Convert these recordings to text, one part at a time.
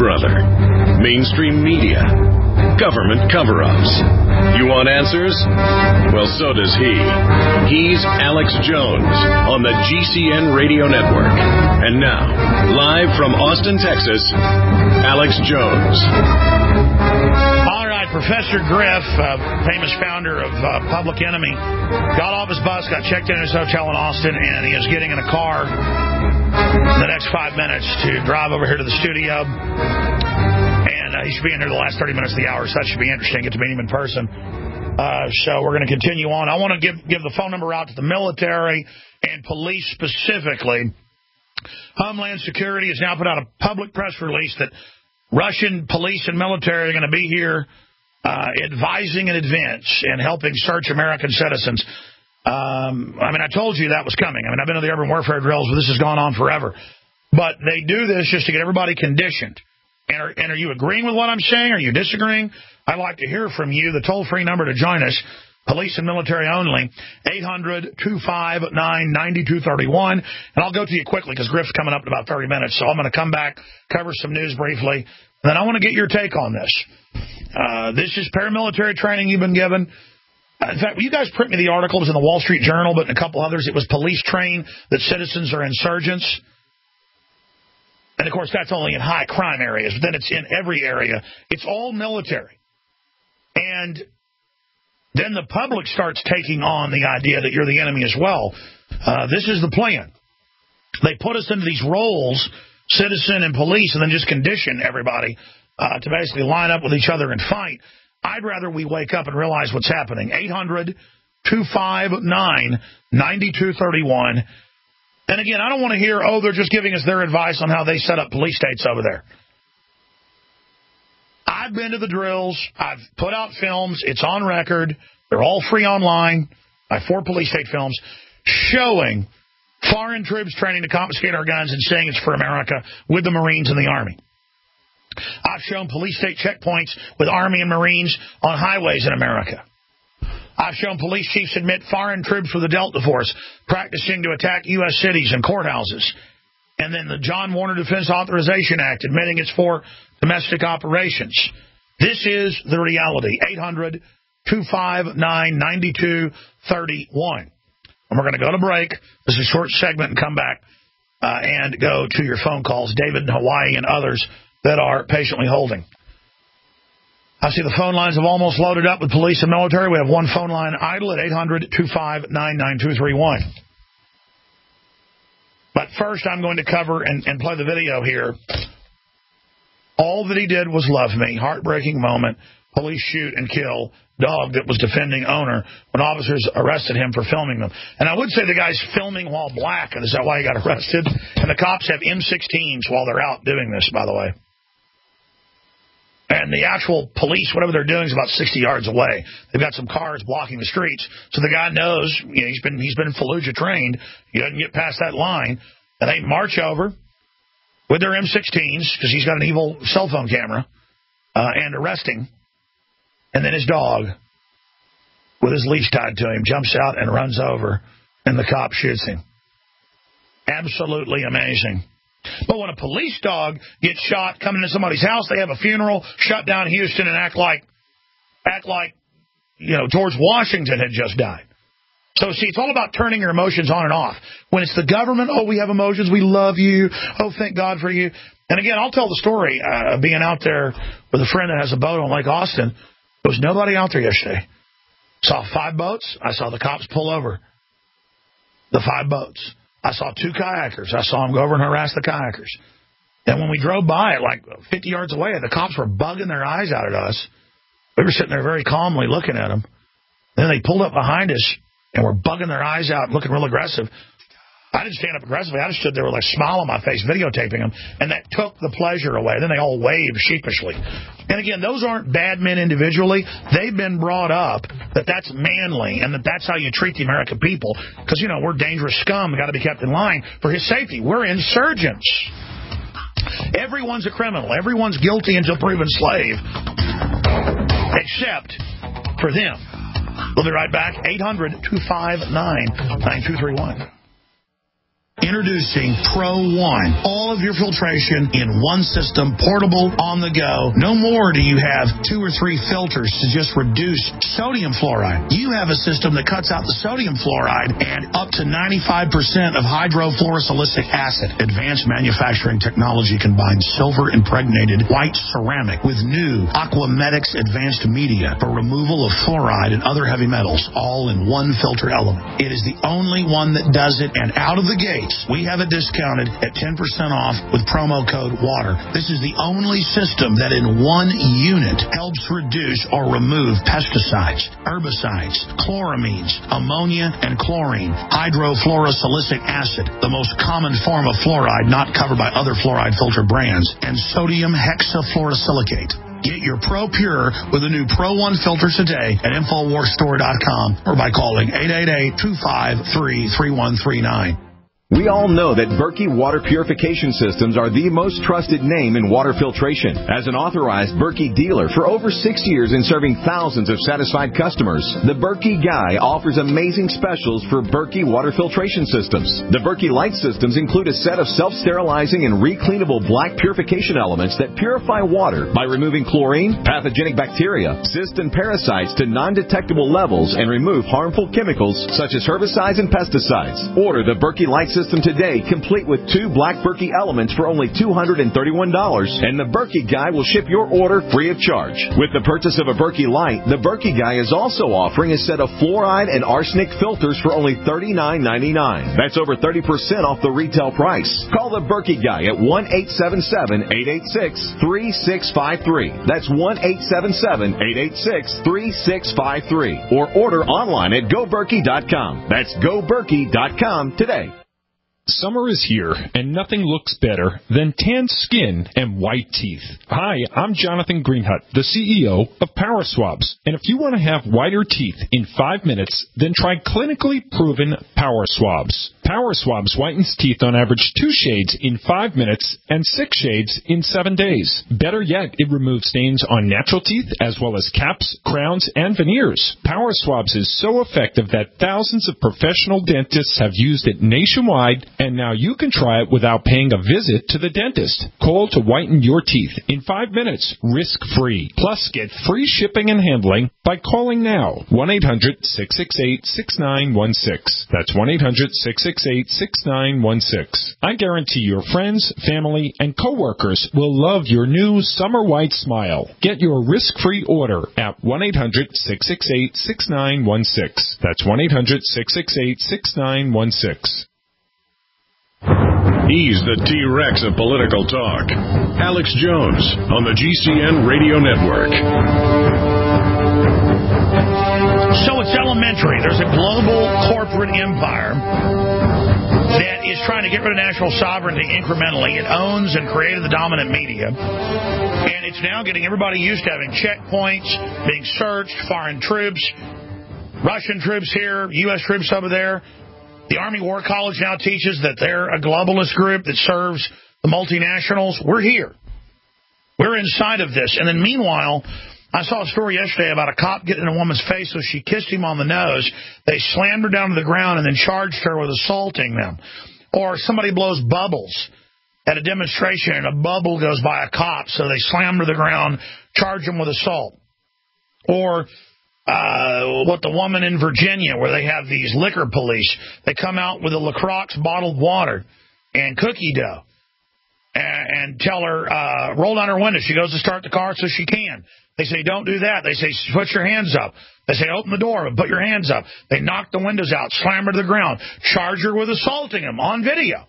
brother. Mainstream media. Government cover-ups. You want answers? Well, so does he. He's Alex Jones on the GCN Radio Network. And now, live from Austin, Texas, Alex Jones. All right, Professor Griff, famous founder of Public Enemy, got off his bus, got checked in his hotel in Austin, and he is getting in a car in the next 5 minutes to drive over here to the studio. And he should be in here the last 30 minutes of the hour, so that should be interesting. Get to meet him in person. So we're going to continue on. I want to give the phone number out to the military and police specifically. Homeland Security has now put out a public press release that Russian police and military are going to be here advising in advance and helping search American citizens. I told you that was coming. I've been to the urban warfare drills, but this has gone on forever. But they do this just to get everybody conditioned. And are you agreeing with what I'm saying? Are you disagreeing? I'd like to hear from you. The toll-free number to join us, police and military only, 800-259-9231. And I'll go to you quickly because Griff's coming up in about 30 minutes. So I'm going to come back, cover some news briefly, and then I want to get your take on this. This is paramilitary training you've been given. In fact, you guys print me the article. It was in the Wall Street Journal, but in a couple others, it was police train that citizens are insurgents. And, of course, that's only in high crime areas. But then it's in every area. It's all military. And then the public starts taking on the idea that you're the enemy as well. This is the plan. They put us into these roles, citizen and police, and then just condition everybody to basically line up with each other and fight. I'd rather we wake up and realize what's happening. 800-259-9231. And again, I don't want to hear, they're just giving us their advice on how they set up police states over there. I've been to the drills. I've put out films. It's on record. They're all free online. I have 4 police state films showing foreign troops training to confiscate our guns and saying it's for America with the Marines and the Army. I've shown police state checkpoints with Army and Marines on highways in America. I've shown police chiefs admit foreign troops with the Delta Force practicing to attack U.S. cities and courthouses. And then the John Warner Defense Authorization Act admitting it's for domestic operations. This is the reality. 800-259-9231. And we're going to go to break. This is a short segment and come back and go to your phone calls. David in Hawaii and others that are patiently holding. I see the phone lines have almost loaded up with police and military. We have one phone line idle at 800-259-9231. But first, I'm going to cover and play the video here. All that he did was love me. Heartbreaking moment. Police shoot and kill dog that was defending owner when officers arrested him for filming them. And I would say the guy's filming while black, and is that why he got arrested? And the cops have M16s while they're out doing this, by the way. And the actual police, whatever they're doing, is about 60 yards away. They've got some cars blocking the streets. So the guy knows, he's been in Fallujah trained. He doesn't get past that line. And they march over with their M16s, because he's got an evil cell phone camera, and arrest him. And then his dog, with his leash tied to him, jumps out and runs over, and the cop shoots him. Absolutely amazing. But when a police dog gets shot coming into somebody's house, they have a funeral, shut down Houston, and act like George Washington had just died. So, see, it's all about turning your emotions on and off. When it's the government, we have emotions, we love you, thank God for you. And again, I'll tell the story of being out there with a friend that has a boat on Lake Austin. There was nobody out there yesterday. Saw 5 boats. I saw the cops pull over the 5 boats. I saw 2 kayakers. I saw them go over and harass the kayakers. And when we drove by it, like 50 yards away, the cops were bugging their eyes out at us. We were sitting there very calmly looking at them. Then they pulled up behind us and were bugging their eyes out, looking real aggressive. I didn't stand up aggressively. I just stood there with a smile on my face, videotaping them, and that took the pleasure away. Then they all waved sheepishly. And again, those aren't bad men individually. They've been brought up that that's manly and that that's how you treat the American people. Because, we're dangerous scum. We've got to be kept in line for his safety. We're insurgents. Everyone's a criminal. Everyone's guilty until proven slave, except for them. We'll be right back. 800-259-9231. Introducing Pro One. All of your filtration in one system, portable, on the go. No more do you have 2 or 3 filters to just reduce sodium fluoride. You have a system that cuts out the sodium fluoride and up to 95% of hydrofluorosilicic acid. Advanced manufacturing technology combines silver-impregnated white ceramic with new Aquamedics advanced media for removal of fluoride and other heavy metals, all in one filter element. It is the only one that does it, and out of the gates, we have it discounted at 10% off with promo code WATER. This is the only system that in one unit helps reduce or remove pesticides, herbicides, chloramines, ammonia, and chlorine, hydrofluorosilicic acid, the most common form of fluoride not covered by other fluoride filter brands, and sodium hexafluorosilicate. Get your Pro Pure with the new Pro One filters today at InfoWarsStore.com or by calling 888-253-3139. We all know that Berkey Water Purification Systems are the most trusted name in water filtration. As an authorized Berkey dealer for over 6 years and serving thousands of satisfied customers, the Berkey Guy offers amazing specials for Berkey Water Filtration Systems. The Berkey Light Systems include a set of self-sterilizing and recleanable black purification elements that purify water by removing chlorine, pathogenic bacteria, cysts, and parasites to non-detectable levels and remove harmful chemicals such as herbicides and pesticides. Order the Berkey Light System today, complete with 2 black Berkey elements for only $231, and the Berkey Guy will ship your order free of charge. With the purchase of a Berkey Light, the Berkey Guy is also offering a set of fluoride and arsenic filters for only $39.99. That's over 30% off the retail price. Call the Berkey Guy at 1-877-886-3653. That's 1-877-886-3653. Or order online at GoBerkey.com. That's GoBerkey.com today. Summer is here, and nothing looks better than tanned skin and white teeth. Hi, I'm Jonathan Greenhut, the CEO of Power Swabs. And if you want to have whiter teeth in 5 minutes, then try clinically proven Power Swabs. Power Swabs whitens teeth on average 2 shades in 5 minutes and 6 shades in 7 days. Better yet, it removes stains on natural teeth as well as caps, crowns, and veneers. Power Swabs is so effective that thousands of professional dentists have used it nationwide, and now you can try it without paying a visit to the dentist. Call to whiten your teeth in 5 minutes, risk-free. Plus, get free shipping and handling by calling now. 1-800-668-6916. That's 1-800-668-6916. I guarantee your friends, family, and coworkers will love your new summer white smile. Get your risk-free order at 1-800-668-6916. That's 1-800-668-6916. He's the T-Rex of political talk. Alex Jones on the GCN Radio Network. So it's elementary. There's a global corporate empire that is trying to get rid of national sovereignty incrementally. It owns and created the dominant media. And it's now getting everybody used to having checkpoints, being searched, foreign troops, Russian troops here, U.S. troops over there. The Army War College now teaches that they're a globalist group that serves the multinationals. We're here. We're inside of this. And then meanwhile, I saw a story yesterday about a cop getting in a woman's face, so she kissed him on the nose. They slammed her down to the ground and then charged her with assaulting them. Or somebody blows bubbles at a demonstration and a bubble goes by a cop, so they slam her to the ground, charge them with assault. Or what the woman in Virginia, where they have these liquor police, they come out with a LaCroix bottled water and cookie dough and tell her, roll down her window. She goes to start the car so she can. They say, don't do that. They say, put your hands up. They say, open the door, but put your hands up. They knock the windows out, slam her to the ground, charge her with assaulting him on video.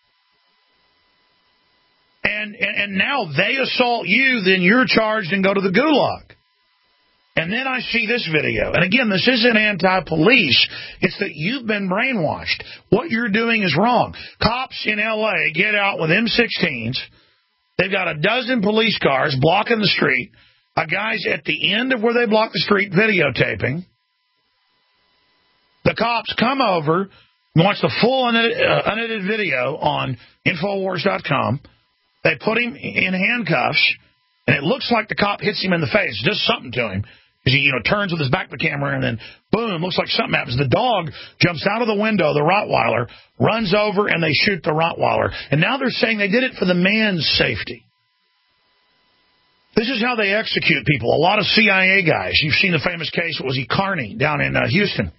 And now they assault you, then you're charged and go to the gulag. And then I see this video. And again, this isn't anti-police. It's that you've been brainwashed. What you're doing is wrong. Cops in L.A. get out with M16s. They've got a dozen police cars blocking the street. A guy's at the end of where they block the street videotaping. The cops come over and watch the full unedited video on Infowars.com. They put him in handcuffs, and it looks like the cop hits him in the face, does something to him. Because he turns with his back to the camera, and then, boom, looks like something happens. The dog jumps out of the window, the Rottweiler, runs over, and they shoot the Rottweiler. And now they're saying they did it for the man's safety. This is how they execute people. A lot of CIA guys. You've seen the famous case, what was he, Carney, down in Houston.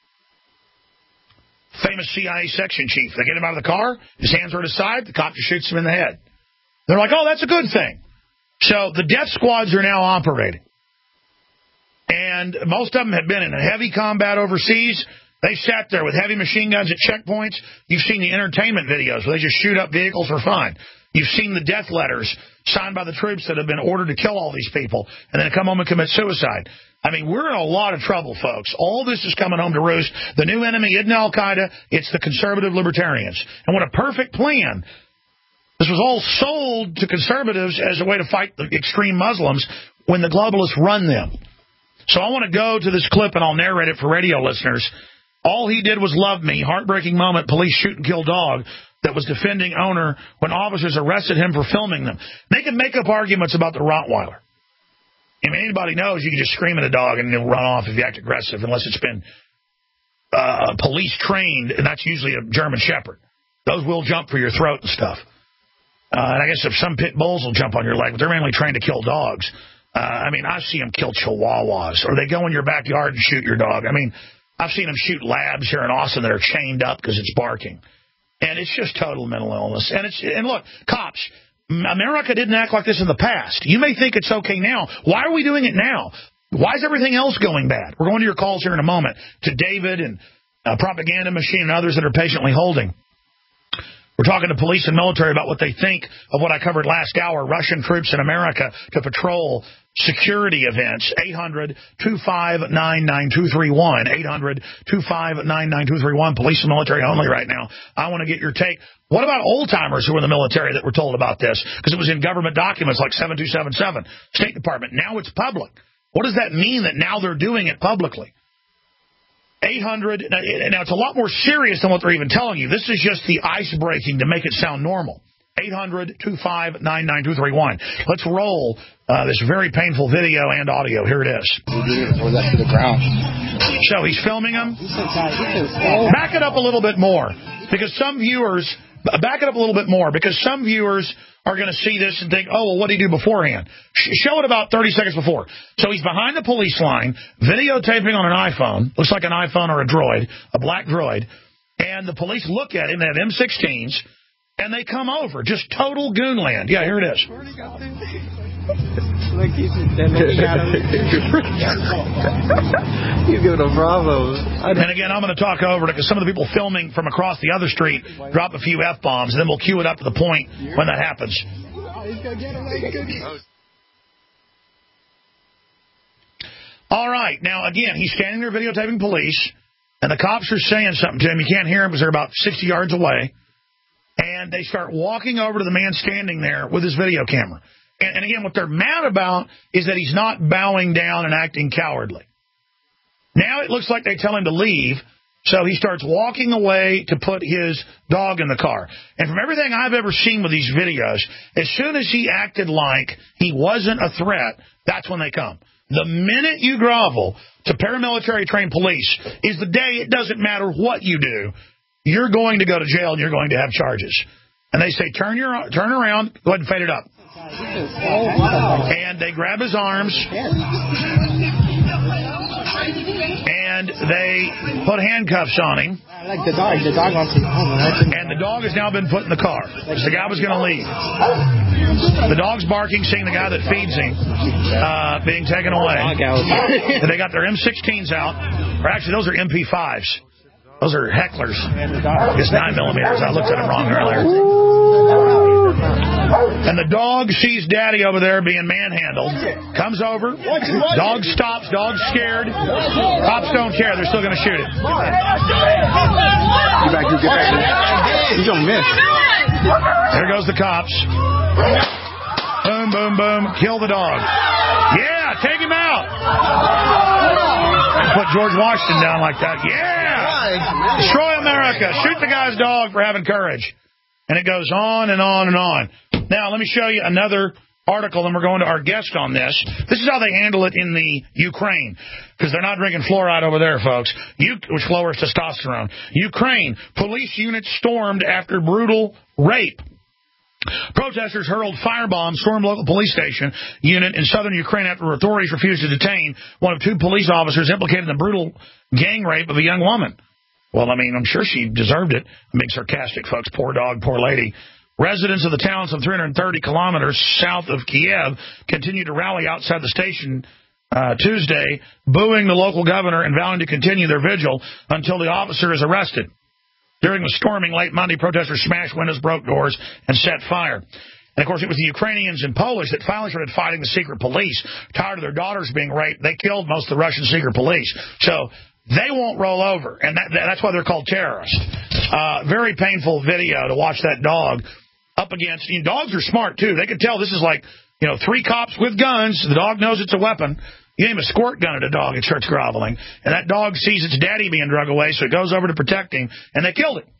Famous CIA section chief. They get him out of the car, his hands are at his side, the cop just shoots him in the head. They're like, oh, that's a good thing. So the death squads are now operating. And most of them have been in heavy combat overseas. They sat there with heavy machine guns at checkpoints. You've seen the entertainment videos where they just shoot up vehicles for fun. You've seen the death letters signed by the troops that have been ordered to kill all these people and then come home and commit suicide. I mean, we're in a lot of trouble, folks. All this is coming home to roost. The new enemy isn't Al-Qaeda. It's the conservative libertarians. And what a perfect plan. This was all sold to conservatives as a way to fight the extreme Muslims when the globalists run them. So I want to go to this clip, and I'll narrate it for radio listeners. All he did was love me. Heartbreaking moment. Police shoot and kill dog that was defending owner when officers arrested him for filming them. They can make up arguments about the Rottweiler. I mean, anybody knows you can just scream at a dog and it'll run off if you act aggressive, unless it's been police trained, and that's usually a German Shepherd. Those will jump for your throat and stuff. And I guess if some pit bulls will jump on your leg, but they're mainly trained to kill dogs. I mean, I've seen them kill chihuahuas, or they go in your backyard and shoot your dog. I mean, I've seen them shoot labs here in Austin that are chained up because it's barking. And it's just total mental illness. And look, cops, America didn't act like this in the past. You may think it's okay now. Why are we doing it now? Why is everything else going bad? We're going to your calls here in a moment to David and Propaganda Machine and others that are patiently holding. We're talking to police and military about what they think of what I covered last hour, Russian troops in America to patrol security events. 800-259-9231. 800-259-9231. Police and military only right now. I want to get your take. What about old-timers who were in the military that were told about this? Because it was in government documents like 7277, State Department. Now it's public. What does that mean that now they're doing it publicly? 800, now it's a lot more serious than what they're even telling you. This is just the ice-breaking to make it sound normal. 800-259-9231. Let's roll this very painful video and audio. Here it is. So he's filming him. Back it up a little bit more, because some viewers are going to see this and think, oh, well, what did he do beforehand? Show it about 30 seconds before. So he's behind the police line, videotaping on an iPhone. Looks like an iPhone or a droid, a black droid. And the police look at him. They have M16s. And they come over. Just total goonland. Yeah, here it is. He's giving a bravo. And again, I'm going to talk over it because some of the people filming from across the other street drop a few F-bombs, and then we'll cue it up to the point when that happens. All right. Now, again, he's standing there videotaping police, and the cops are saying something to him. You can't hear him because they're about 60 yards away. And they start walking over to the man standing there with his video camera. And again, what they're mad about is that he's not bowing down and acting cowardly. Now it looks like they tell him to leave, so he starts walking away to put his dog in the car. And from everything I've ever seen with these videos, as soon as he acted like he wasn't a threat, that's when they come. The minute you grovel to paramilitary-trained police is the day it doesn't matter what you do. You're going to go to jail and you're going to have charges. And they say, turn around, go ahead and fade it up. And they grab his arms. And they put handcuffs on him. I like the dog. The dog wants to go home. And the dog has now been put in the car. Because the guy was going to leave. The dog's barking, seeing the guy that feeds him being taken away. And they got their M16s out. Or actually, those are MP5s. Those are hecklers. It's 9mm. I looked at them wrong earlier. And the dog sees Daddy over there being manhandled. Comes over. Dog stops. Dog's scared. Cops don't care. They're still going to shoot him. Get back. He's going to miss. There goes the cops. Boom, boom, boom. Kill the dog. Yeah, take him out. Put George Washington down like that. Yeah. Destroy America. Shoot the guy's dog for having courage. And it goes on and on and on. Now, let me show you another article, and we're going to our guest on this. This is how they handle it in the Ukraine, because they're not drinking fluoride over there, folks, which lowers testosterone. Ukraine, police units stormed after brutal rape. Protesters hurled firebombs, stormed local police station unit in southern Ukraine after authorities refused to detain one of 2 police officers implicated in the brutal gang rape of a young woman. Well, I mean, I'm sure she deserved it. I'm being sarcastic, folks. Poor dog, poor lady. Residents of the town some 330 kilometers south of Kiev continued to rally outside the station Tuesday, booing the local governor and vowing to continue their vigil until the officer is arrested. During the storming late Monday, protesters smashed windows, broke doors, and set fire. And, of course, it was the Ukrainians and Polish that finally started fighting the secret police. Tired of their daughters being raped, they killed most of the Russian secret police. So they won't roll over, and that's why they're called terrorists. Very painful video to watch that dog up against. You know, dogs are smart, too. They can tell this is like, 3 cops with guns. The dog knows it's a weapon. You aim a squirt gun at a dog, it starts groveling. And that dog sees its daddy being drug away, so it goes over to protect him, and they killed it.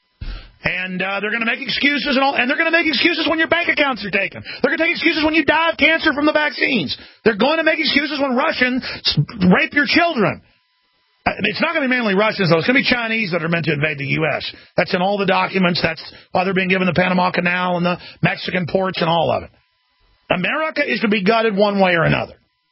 And they're going to make excuses and they're going to make excuses when your bank accounts are taken. They're going to take excuses when you die of cancer from the vaccines. They're going to make excuses when Russians rape your children. It's not going to be mainly Russians, though. It's going to be Chinese that are meant to invade the U.S. That's in all the documents. That's why they're being given the Panama Canal and the Mexican ports and all of it. America is to be gutted one way or another.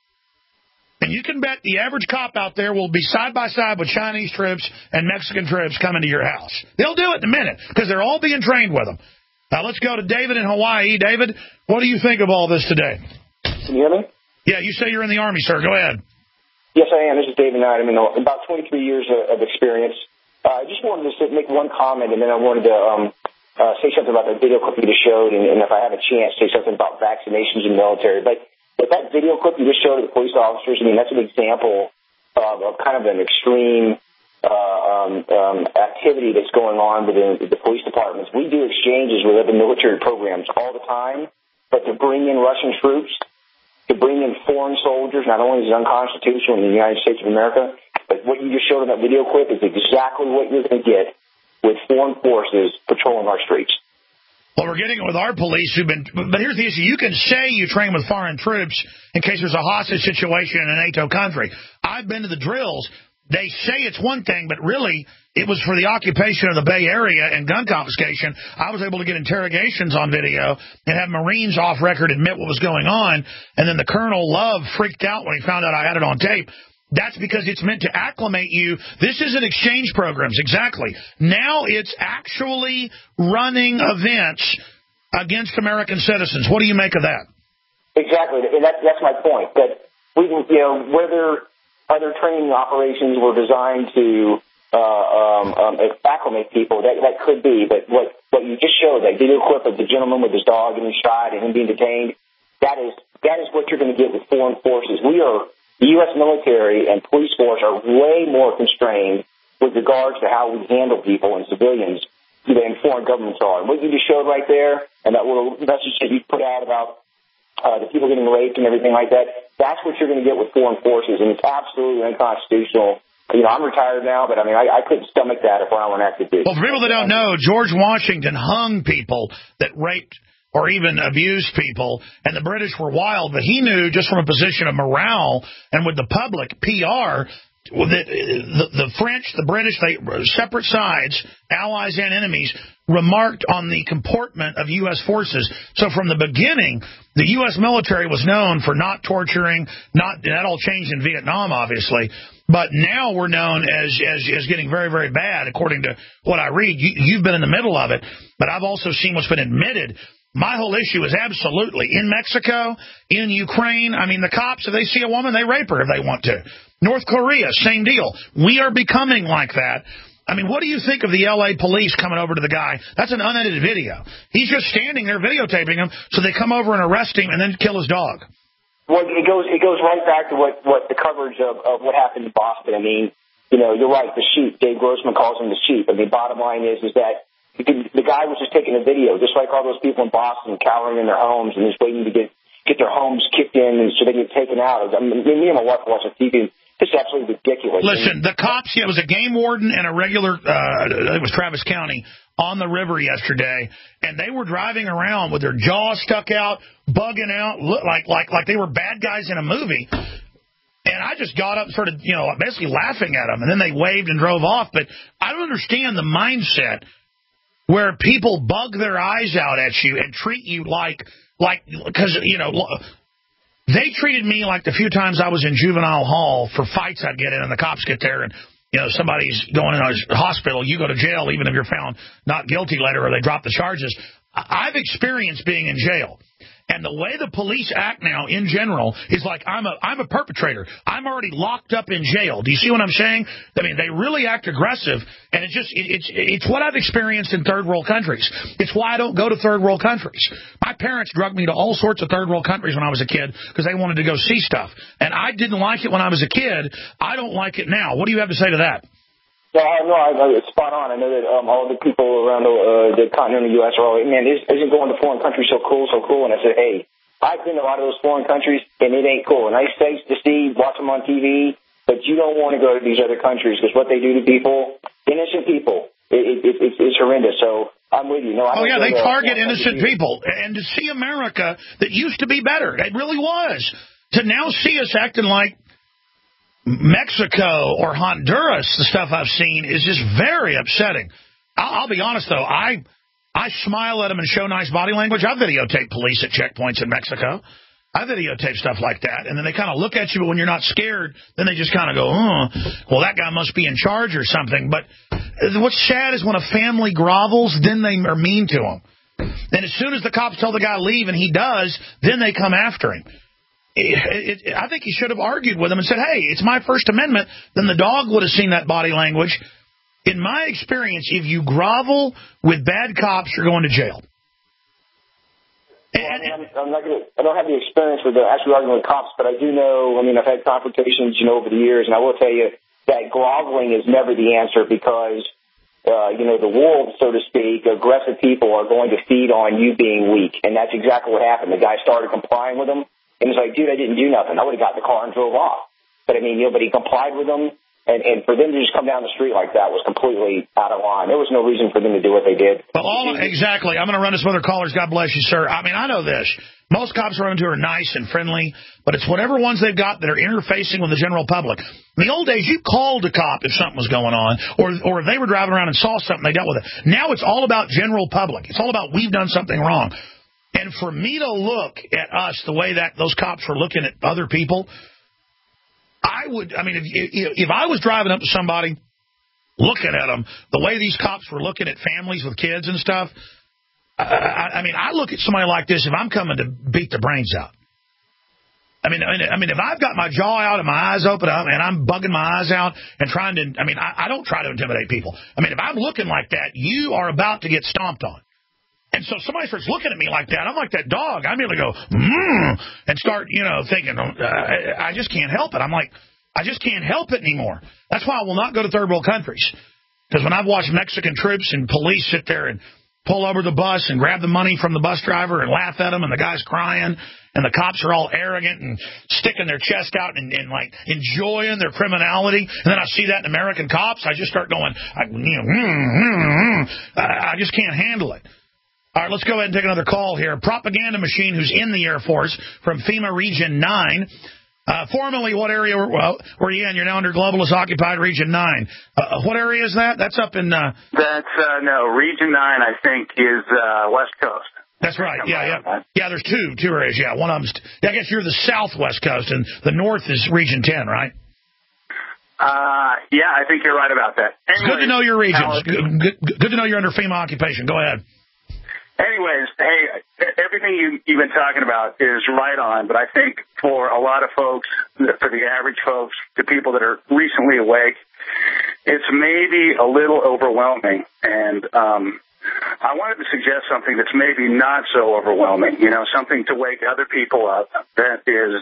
And you can bet the average cop out there will be side by side with Chinese troops and Mexican troops coming to your house. They'll do it in a minute because they're all being trained with them. Now, let's go to David in Hawaii. David, what do you think of all this today? Can you hear me? Yeah, you say you're in the Army, sir. Go ahead. Yes, I am. This is David Knight. I mean, about 23 years of experience. I just wanted to make one comment, and then I wanted to say something about the video clip you just showed, and if I have a chance, say something about vaccinations in the military. But that video clip you just showed of the police officers, I mean, that's an example of kind of an extreme activity that's going on within the police departments. We do exchanges with other military programs all the time, but to bring in Russian troops, to bring in foreign soldiers, not only is it unconstitutional in the United States of America, but what you just showed in that video clip is exactly what you're going to get with foreign forces patrolling our streets. Well, we're getting it with our police but here's the issue. You can say you train with foreign troops in case there's a hostage situation in a NATO country. I've been to the drills. They say it's one thing, but really it was for the occupation of the Bay Area and gun confiscation. I was able to get interrogations on video and have Marines off record admit what was going on. And then the Colonel Love freaked out when he found out I had it on tape. That's because it's meant to acclimate you. This isn't exchange programs, exactly. Now it's actually running events against American citizens. What do you make of that? Exactly, and that's my point. That we, whether other training operations were designed to acclimate people, that could be. But what you just showed, that video clip of the gentleman with his dog getting shot and him being detained, that is what you're going to get with foreign forces. The U.S. military and police force are way more constrained with regards to how we handle people and civilians than foreign governments are. And what you just showed right there, and that little message that you put out about the people getting raped and everything like that, that's what you're going to get with foreign forces, and it's absolutely unconstitutional. I'm retired now, but I couldn't stomach that if I were an active duty. Well, for people that don't know, George Washington hung people that raped or even abused people, and the British were wild, but he knew just from a position of morale and with the public, PR, the French, the British, they separate sides, allies and enemies, remarked on the comportment of U.S. forces. So from the beginning, the U.S. military was known for not torturing, that all changed in Vietnam, obviously, but now we're known as getting very, very bad, according to what I read. You've been in the middle of it, but I've also seen what's been admitted. My whole issue is absolutely in Mexico, in Ukraine. I mean, the cops, if they see a woman, they rape her if they want to. North Korea, same deal. We are becoming like that. I mean, what do you think of the L.A. police coming over to the guy? That's an unedited video. He's just standing there videotaping him, so they come over and arrest him and then kill his dog. Well, it goes right back to what the coverage of what happened in Boston. I mean, you're right, the sheep. Dave Grossman calls them the sheep. I mean, bottom line is that the guy was just taking a video, just like all those people in Boston cowering in their homes and just waiting to get their homes kicked in and so they get taken out. I mean, me and my wife watch TV. This is absolutely ridiculous. Listen, the cops, it was a game warden and a regular, it was Travis County, on the river yesterday, and they were driving around with their jaws stuck out, bugging out, like they were bad guys in a movie. And I just got up and started, basically laughing at them, and then they waved and drove off. But I don't understand the mindset where people bug their eyes out at you and treat you because, they treated me like the few times I was in juvenile hall for fights I'd get in, and the cops get there, and, somebody's going in a hospital, you go to jail even if you're found not guilty later or they drop the charges. I've experienced being in jail. And the way the police act now, in general, is like I'm a perpetrator. I'm already locked up in jail. Do you see what I'm saying? I mean, they really act aggressive, and it's what I've experienced in third world countries. It's why I don't go to third world countries. My parents drugged me to all sorts of third world countries when I was a kid because they wanted to go see stuff, and I didn't like it when I was a kid. I don't like it now. What do you have to say to that? No, it's spot on. I know that all the people around the continental U.S. are all, man, isn't going to foreign countries so cool? And I said, hey, I've been to a lot of those foreign countries, and it ain't cool. Nice things to see, watch them on TV, but you don't want to go to these other countries because what they do to people, innocent people, it's horrendous. So I'm with you. No, they target innocent people. And to see America that used to be better, it really was, to now see us acting like Mexico or Honduras, the stuff I've seen is just very upsetting. I'll be honest, though. I smile at them and show nice body language. I videotape police at checkpoints in Mexico. I videotape stuff like that. And then they kind of look at you, but when you're not scared, then they just kind of go, well, that guy must be in charge or something. But what's sad is when a family grovels, then they are mean to him. And as soon as the cops tell the guy leave, and he does, then they come after him. I think he should have argued with him and said, hey, it's my First Amendment. Then the dog would have seen that body language. In my experience, if you grovel with bad cops, you're going to jail. Well, I don't have the experience with actually arguing with cops, but I do know, I've had confrontations, over the years, and I will tell you that groveling is never the answer because, the wolves, so to speak, aggressive people are going to feed on you being weak. And that's exactly what happened. The guy started complying with them. And he's like, dude, I didn't do nothing. I would have got in the car and drove off. But, but he complied with them. And for them to just come down the street like that was completely out of line. There was no reason for them to do what they did. Well, exactly. I'm going to run to some other callers. God bless you, sir. I know this. Most cops I run into are nice and friendly, but it's whatever ones they've got that are interfacing with the general public. In the old days, you called a cop if something was going on, or if they were driving around and saw something, they dealt with it. Now it's all about general public. It's all about we've done something wrong. And for me to look at us the way that those cops were looking at other people, if I was driving up to somebody, looking at them, the way these cops were looking at families with kids and stuff, I look at somebody like this if I'm coming to beat the brains out. If I've got my jaw out and my eyes open up and I'm bugging my eyes out and trying to, I don't try to intimidate people. If I'm looking like that, you are about to get stomped on. And so somebody starts looking at me like that. I'm like that dog. I'm able to go, and start, thinking, I just can't help it. I'm like, I just can't help it anymore. That's why I will not go to third world countries. Because when I've watched Mexican troops and police sit there and pull over the bus and grab the money from the bus driver and laugh at him, and the guy's crying, and the cops are all arrogant and sticking their chest out and like enjoying their criminality, and then I see that in American cops, I just start going, I just can't handle it. All right, let's go ahead and take another call here. Propaganda Machine, who's in the Air Force from FEMA Region 9. Formerly, what area were you in? You're now under Globalist Occupied Region 9. What area is that? That's up in... That's, Region 9, I think, is West Coast. That's right, yeah. Yeah, there's two areas, yeah. One of them's... I guess you're the southwest coast, and the north is Region 10, right? Yeah, I think you're right about that. Anyways, it's good to know your regions. Good to know you're under FEMA occupation. Go ahead. Anyways, hey, everything you've been talking about is right on, but I think for a lot of folks, for the average folks, the people that are recently awake, it's maybe a little overwhelming. And I wanted to suggest something that's maybe not so overwhelming, something to wake other people up. That is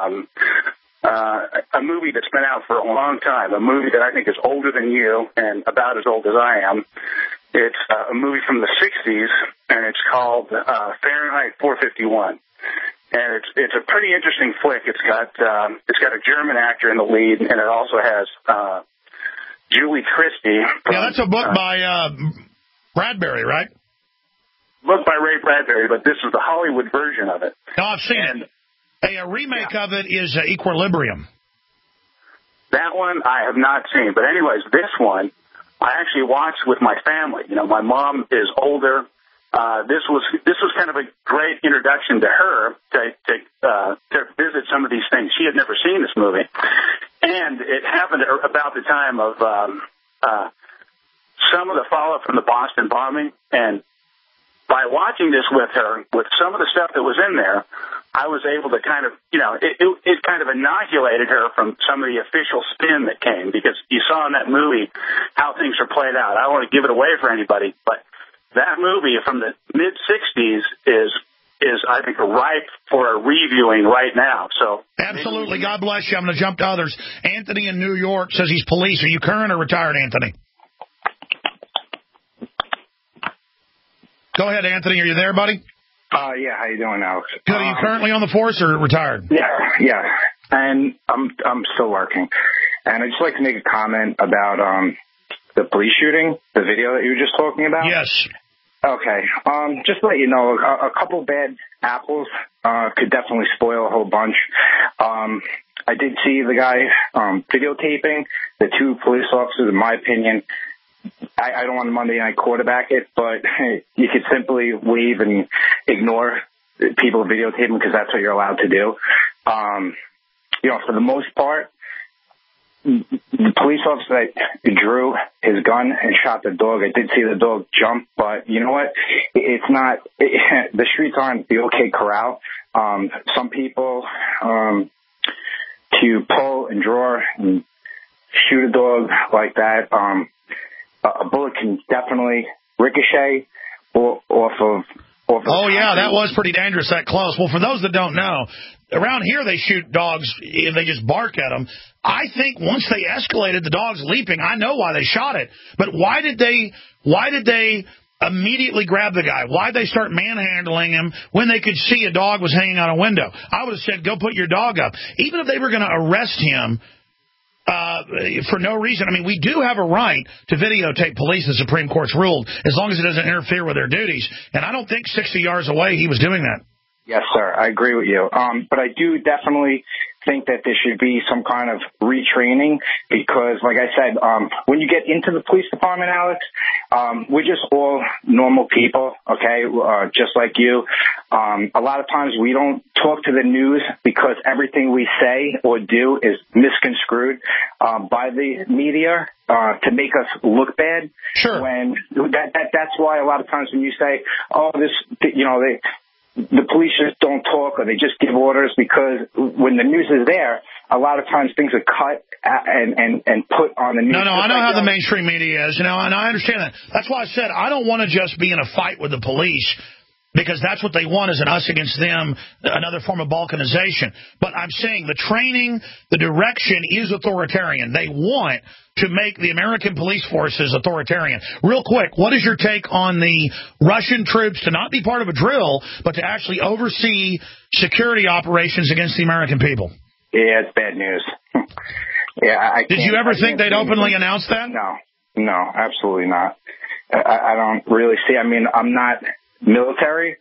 a movie that's been out for a long time, a movie that I think is older than you and about as old as I am. It's a movie from the 60s, and it's called Fahrenheit 451. And it's a pretty interesting flick. It's got a German actor in the lead, and it also has Julie Christie. Yeah, that's a book by Bradbury, right? Book by Ray Bradbury, but this is the Hollywood version of it. No, I've seen it. A remake of it is Equilibrium. That one I have not seen. But anyways, this one I actually watched with my family. You know, my mom is older. This was kind of a great introduction to her to visit some of these things. She had never seen this movie, and it happened about the time of some of the fallout from the Boston bombing. And by watching this with her, with some of the stuff that was in there, I was able to kind of, you know, it kind of inoculated her from some of the official spin that came, because you saw in that movie how things are played out. I don't want to give it away for anybody, but that movie from the mid-'60s is I think ripe for a reviewing right now. So absolutely. God bless you. I'm going to jump to others. Anthony in New York says he's police. Are you current or retired, Anthony? Go ahead, Anthony. Are you there, buddy? Yeah. How you doing, Alex? Good. Are you currently on the force or retired? Yeah. And I'm still working. And I'd just like to make a comment about the police shooting, the video that you were just talking about. Yes. Okay. Just to let you know, a couple bad apples could definitely spoil a whole bunch. I did see the guy videotaping the two police officers. In my opinion, I don't want to Monday night quarterback it, but you could simply wave and ignore people videotaping, because that's what you're allowed to do. You know, for the most part, the police officer that drew his gun and shot the dog, I did see the dog jump, but you know what? It's not, the streets aren't the OK Corral. Some people, to pull and draw and shoot a dog like that, a bullet can definitely ricochet off of. Oh, yeah, that was pretty dangerous, that close. Well, for those that don't know, around here they shoot dogs and they just bark at them. I think once they escalated, the dog's leaping. I know why they shot it. But why did they immediately grab the guy? Why did they start manhandling him when they could see a dog was hanging out a window? I would have said, go put your dog up. Even if they were going to arrest him for no reason. I mean, we do have a right to videotape police, the Supreme Court's ruled, as long as it doesn't interfere with their duties. And I don't think 60 yards away he was doing that. Yes, sir. I agree with you. But I do definitely think that there should be some kind of retraining, because, like I said, when you get into the police department, Alex, we're just all normal people, okay, just like you. A lot of times we don't talk to the news because everything we say or do is misconstrued by the media to make us look bad. Sure. When that's why a lot of times when you say, oh, the police just don't talk, or they just give orders, because when the news is there, a lot of times things are cut and put on the news. No, I know how the mainstream media is, and I understand that. That's why I said I don't want to just be in a fight with the police, because that's what they want, is an us against them, another form of balkanization. But I'm saying the training, the direction is authoritarian. They want to make the American police forces authoritarian. Real quick, what is your take on the Russian troops to not be part of a drill, but to actually oversee security operations against the American people? Yeah, it's bad news. Did you ever think they'd openly announce that? No, absolutely not. I don't really see. I mean, I'm not military,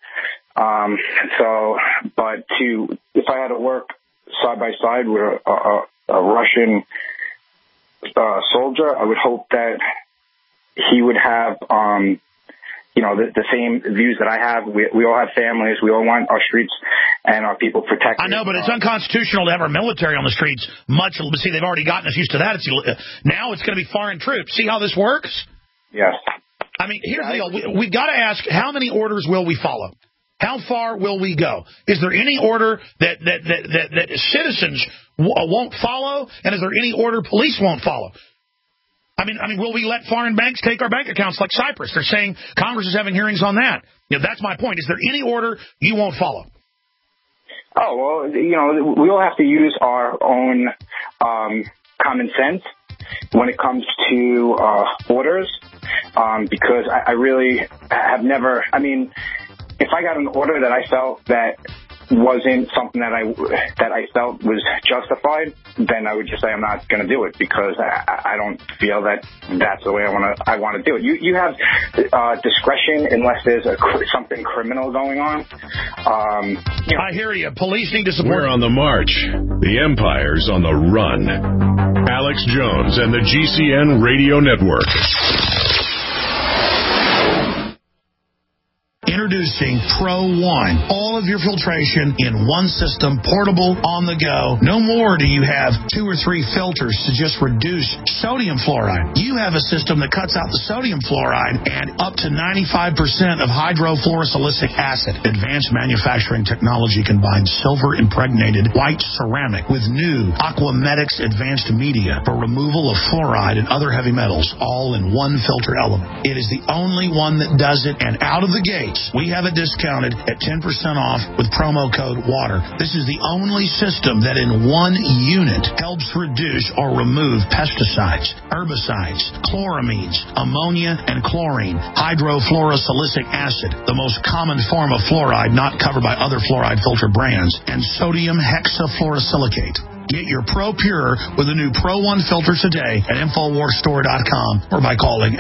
but if I had to work side by side with a Russian soldier, I would hope that he would have, the same views that I have. We all have families. We all want our streets and our people protected. I know, but it's unconstitutional to have our military on the streets. See, they've already gotten us used to that. Now it's going to be foreign troops. See how this works? Yes. I mean, here's the deal. We've got to ask, how many orders will we follow? How far will we go? Is there any order that citizens won't follow? And is there any order police won't follow? I mean, will we let foreign banks take our bank accounts like Cyprus? They're saying Congress is having hearings on that. That's my point. Is there any order you won't follow? Oh, well, we all have to use our own common sense when it comes to orders, because I really have never, if I got an order that I felt that wasn't something that I felt was justified, then I would just say I'm not going to do it, because I don't feel that that's the way I want to do it. You have discretion unless there's something criminal going on. I hear you. Police need to support. We're on the march. The empire's on the run. Alex Jones and the GCN Radio Network. Introducing Pro One. All of your filtration in one system, portable, on the go. No more do you have 2 or 3 filters to just reduce sodium fluoride. You have a system that cuts out the sodium fluoride and up to 95% of hydrofluorosilicic acid. Advanced manufacturing technology combines silver-impregnated white ceramic with new Aquamedics advanced media for removal of fluoride and other heavy metals, all in one filter element. It is the only one that does it, and out of the gates, we have it discounted at 10% off with promo code WATER. This is the only system that in one unit helps reduce or remove pesticides, herbicides, chloramines, ammonia, and chlorine, hydrofluorosilicic acid, the most common form of fluoride not covered by other fluoride filter brands, and sodium hexafluorosilicate. Get your Pro Pure with the new Pro One filter today at InfoWarsStore.com or by calling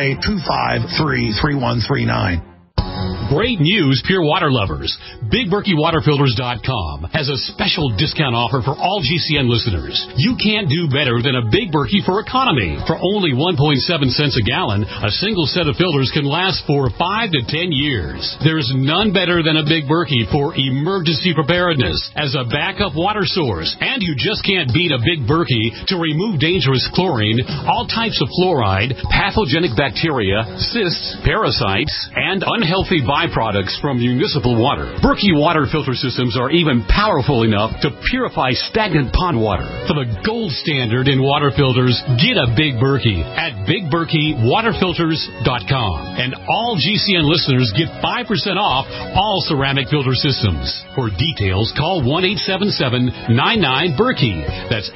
888-253-3139. Great news, pure water lovers. BigBerkeyWaterFilters.com has a special discount offer for all GCN listeners. You can't do better than a Big Berkey for economy. For only 1.7 cents a gallon, a single set of filters can last for 5 to 10 years. There's none better than a Big Berkey for emergency preparedness as a backup water source. And you just can't beat a Big Berkey to remove dangerous chlorine, all types of fluoride, pathogenic bacteria, cysts, parasites, and unhealthy byproducts from municipal water. Berkey water filter systems are even powerful enough to purify stagnant pond water. For the gold standard in water filters, get a Big Berkey at BigBerkeyWaterFilters.com. And all GCN listeners get 5% off all ceramic filter systems. For details, call 1-877-99-BERKEY. That's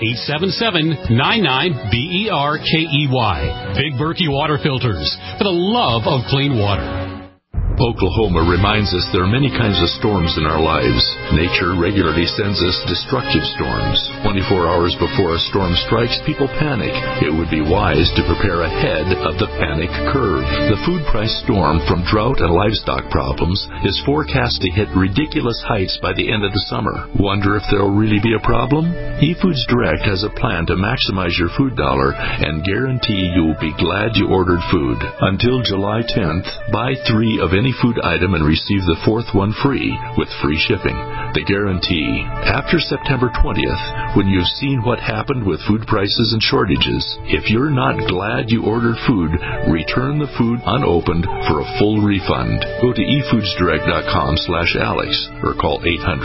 877-99-BERKEY. Big Berkey Water Filters, for the love of clean water. Oklahoma reminds us there are many kinds of storms in our lives. Nature regularly sends us destructive storms. 24 hours before a storm strikes, people panic. It would be wise to prepare ahead of the panic curve. The food price storm from drought and livestock problems is forecast to hit ridiculous heights by the end of the summer. Wonder if there will really be a problem? eFoods Direct has a plan to maximize your food dollar and guarantee you will be glad you ordered food. Until July 10th, buy 3 of any food item and receive the 4th one free with free shipping. The guarantee. After September 20th, when you've seen what happened with food prices and shortages, if you're not glad you ordered food, return the food unopened for a full refund. Go to efoodsdirect.com/Alex or call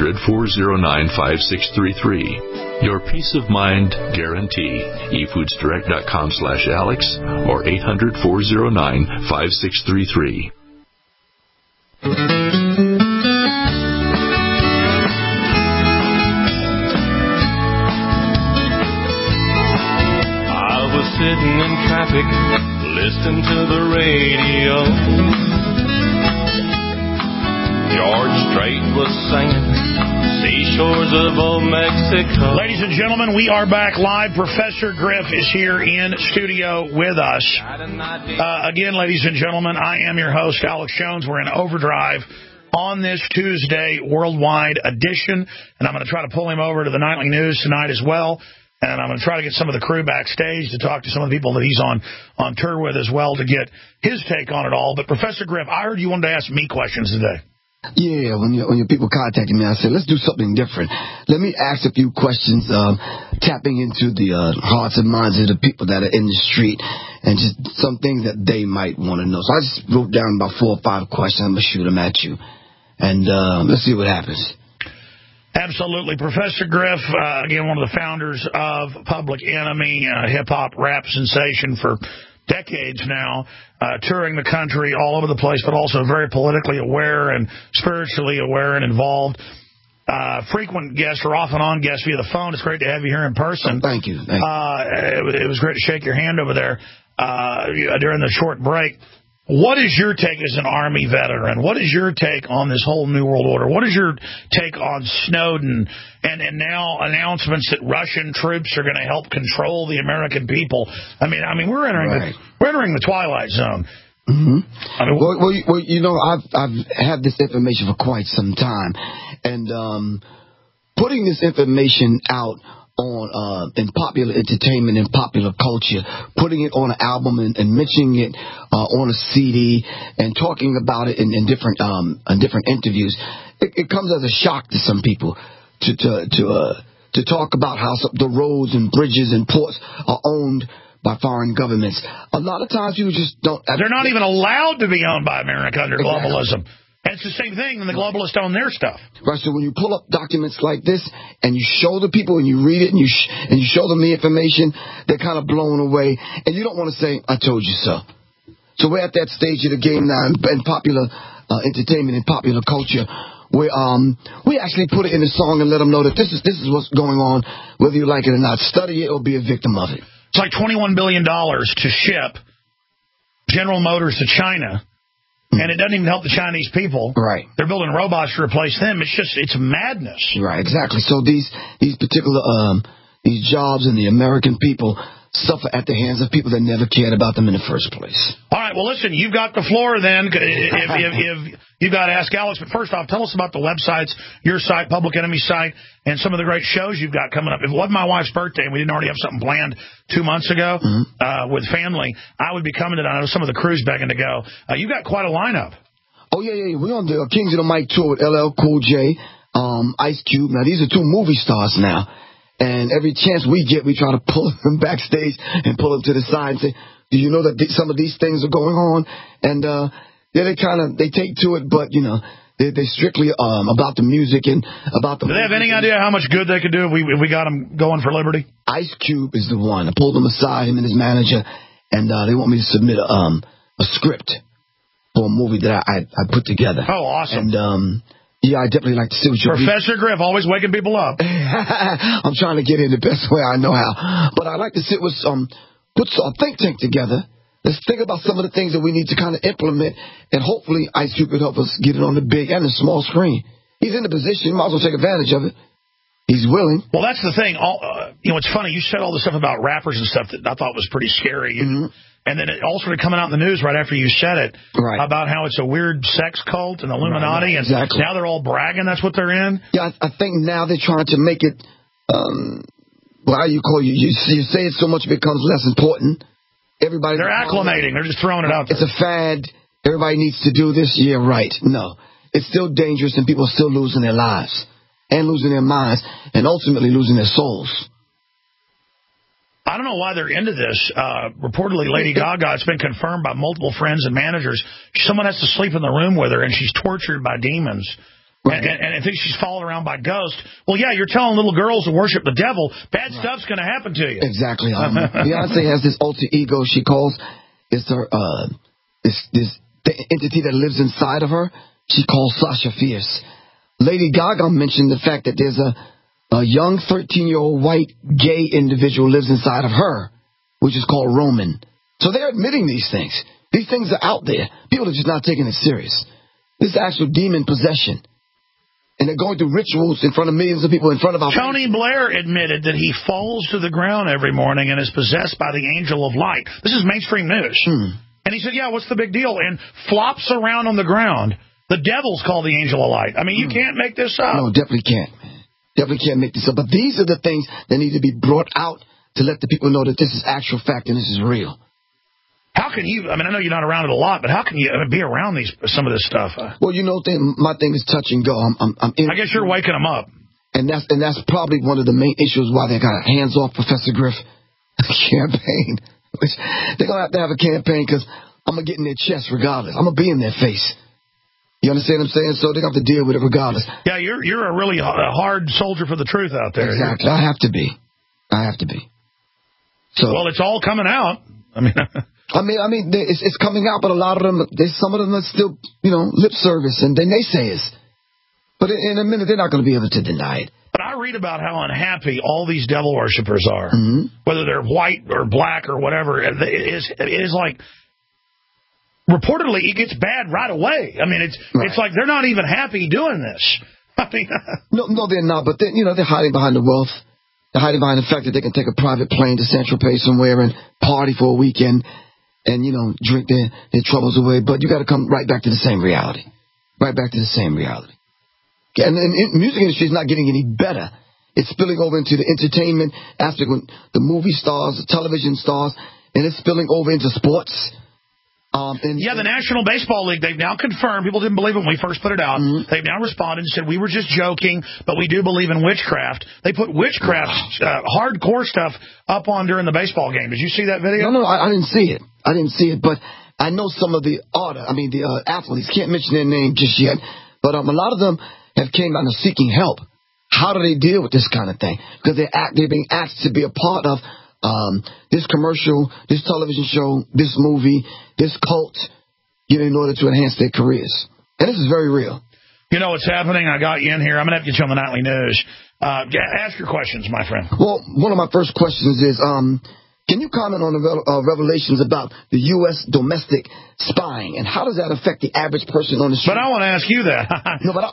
800-409-5633. Your peace of mind guarantee. efoodsdirect.com/Alex or 800-409-5633. I was sitting in traffic, listening to the radio. George Strait was singing Seashores of Old Mexico. Ladies and gentlemen, we are back live. Professor Griff is here in studio with us. Again, ladies and gentlemen, I am your host, Alex Jones. We're in overdrive on this Tuesday worldwide edition, and I'm going to try to pull him over to the nightly news tonight as well. And I'm going to try to get some of the crew backstage to talk to some of the people that he's on tour with as well to get his take on it all. But Professor Griff, I heard you wanted to ask me questions today. Yeah, when your people contacted me, I said, let's do something different. Let me ask a few questions, tapping into the hearts and minds of the people that are in the street and just some things that they might want to know. So I just wrote down about 4 or 5 questions. I'm going to shoot them at you. And let's see what happens. Absolutely. Professor Griff, again, one of the founders of Public Enemy, hip-hop rap sensation for decades now, touring the country all over the place, but also very politically aware and spiritually aware and involved. Frequent guest or off and on guest via the phone. It's great to have you here in person. Oh, thank you. Thank you. It was great to shake your hand over there during the short break. What is your take as an Army veteran? What is your take on this whole New World Order? What is your take on Snowden and now announcements that Russian troops are going to help control the American people? I mean, we're entering the twilight zone. Mm-hmm. I mean, well, you know, I've had this information for quite some time, and putting this information out on in popular entertainment and popular culture, putting it on an album and mentioning it on a CD and talking about it in different interviews, it comes as a shock to some people to talk about how the roads and bridges and ports are owned by foreign governments. A lot of times people just don't. They're not even allowed to be owned by America under globalism. And it's the same thing when the globalists own their stuff. Right, so when you pull up documents like this and you show the people and you read it and you show them the information, they're kind of blown away. And you don't want to say, I told you so. So we're at that stage of the game now in popular entertainment and popular culture where we actually put it in a song and let them know that this is what's going on, whether you like it or not. Study it or be a victim of it. It's like $21 billion to ship General Motors to China. And it doesn't even help the Chinese people. Right. They're building robots to replace them. It's madness. Right, exactly. So these particular these jobs and the American people suffer at the hands of people that never cared about them in the first place. All right, well, listen, you've got the floor then. If you've got to ask Alex. But first off, tell us about the websites, your site, Public Enemy site, and some of the great shows you've got coming up. If it wasn't my wife's birthday and we didn't already have something planned 2 months ago with family, I would be coming to that. I know some of the crew's begging to go. You've got quite a lineup. Oh, yeah. We're on the Kings of the Mic tour with LL Cool J, Ice Cube. Now, these are two movie stars now. And every chance we get, we try to pull them backstage and pull them to the side and say, do you know that some of these things are going on? And, they take to it, but, you know, they're strictly about the music and about the... Do they have any idea how much good they could do if we got them going for liberty? Ice Cube is the one. I pulled them aside, him and his manager, and they want me to submit a script for a movie that I put together. Oh, awesome. And, yeah, I definitely like to see what you're... Professor Griff, always waking people up. I'm trying to get in the best way I know how. But I like to sit with put a think tank together. Let's think about some of the things that we need to kind of implement, and hopefully Ice Cube could help us get it on the big and the small screen. He's in the position, might as well take advantage of it. He's willing. Well, that's the thing. It's funny. You said all this stuff about rappers and stuff that I thought was pretty scary. Mm-hmm. And then it all started coming out in the news right after you said it about how it's a weird sex cult and Illuminati. Right, exactly. And now they're all bragging that's what they're in. Yeah, I think now they're trying to make it, you say it so much it becomes less important. They're acclimating. They're just throwing it out there. It's a fad. Everybody needs to do this. Yeah, right. No. It's still dangerous, and people are still losing their lives and losing their minds and ultimately losing their souls. I don't know why they're into this. Reportedly, Lady Gaga, it's been confirmed by multiple friends and managers. Someone has to sleep in the room with her, and she's tortured by demons. Right. And I think she's followed around by ghosts. Well, yeah, you're telling little girls to worship the devil. Bad stuff's going to happen to you. Exactly. Beyonce has this alter ego she calls. It's her this entity that lives inside of her. She calls Sasha Fierce. Lady Gaga mentioned the fact that there's a young 13-year-old white gay individual lives inside of her, which is called Roman. So they're admitting these things. These things are out there. People are just not taking it serious. This is actual demon possession. And they're going through rituals in front of millions of people in front of our... Tony Blair admitted that he falls to the ground every morning and is possessed by the angel of light. This is mainstream news. And he said, yeah, what's the big deal? And flops around on the ground. The devil's called the angel of light. I mean, you can't make this up. No, definitely can't, man. Definitely can't make this up. But these are the things that need to be brought out to let the people know that this is actual fact and this is real. How can you, I mean, I know you're not around it a lot, but how can you be around some of this stuff? Well, you know, my thing is touch and go. I guess you're waking them up. And that's probably one of the main issues why they got a hands-off Professor Griff campaign. They're going to have a campaign because I'm going to get in their chest regardless. I'm going to be in their face. You understand what I'm saying? So they're going to have to deal with it regardless. Yeah, you're a really hard soldier for the truth out there. Exactly. I have to be. So, well, it's all coming out. I mean, it's coming out, but a lot of them, some of them are still, lip service and they naysayers. But in a minute, they're not going to be able to deny it. But I read about how unhappy all these devil worshippers are, whether they're white or black or whatever. It is like reportedly it gets bad right away. I mean, it's like they're not even happy doing this. I mean, no, they're not. But they're hiding behind the wealth. They're hiding behind the fact that they can take a private plane to Saint-Tropez somewhere and party for a weekend and, drink their troubles away. But you got to come right back to the same reality. Right back to the same reality. And the music industry is not getting any better. It's spilling over into the entertainment aspect, the movie stars, the television stars, and it's spilling over into sports. The National Baseball League, they've now confirmed, people didn't believe it when we first put it out, they've now responded and said, we were just joking, but we do believe in witchcraft. They put witchcraft, hardcore stuff up on during the baseball game. Did you see that video? No, I didn't see it. But I know some of the athletes, can't mention their name just yet, but a lot of them have came out and seeking help. How do they deal with this kind of thing? Because they're being asked to be a part of this commercial, this television show, this movie, this cult, in order to enhance their careers. And this is very real. You know what's happening? I got you in here. I'm going to have to get you on the Nightly News. Ask your questions, my friend. Well, one of my first questions is, can you comment on the revelations about the U.S. domestic spying, and how does that affect the average person on the street? But I want to ask you that. No, but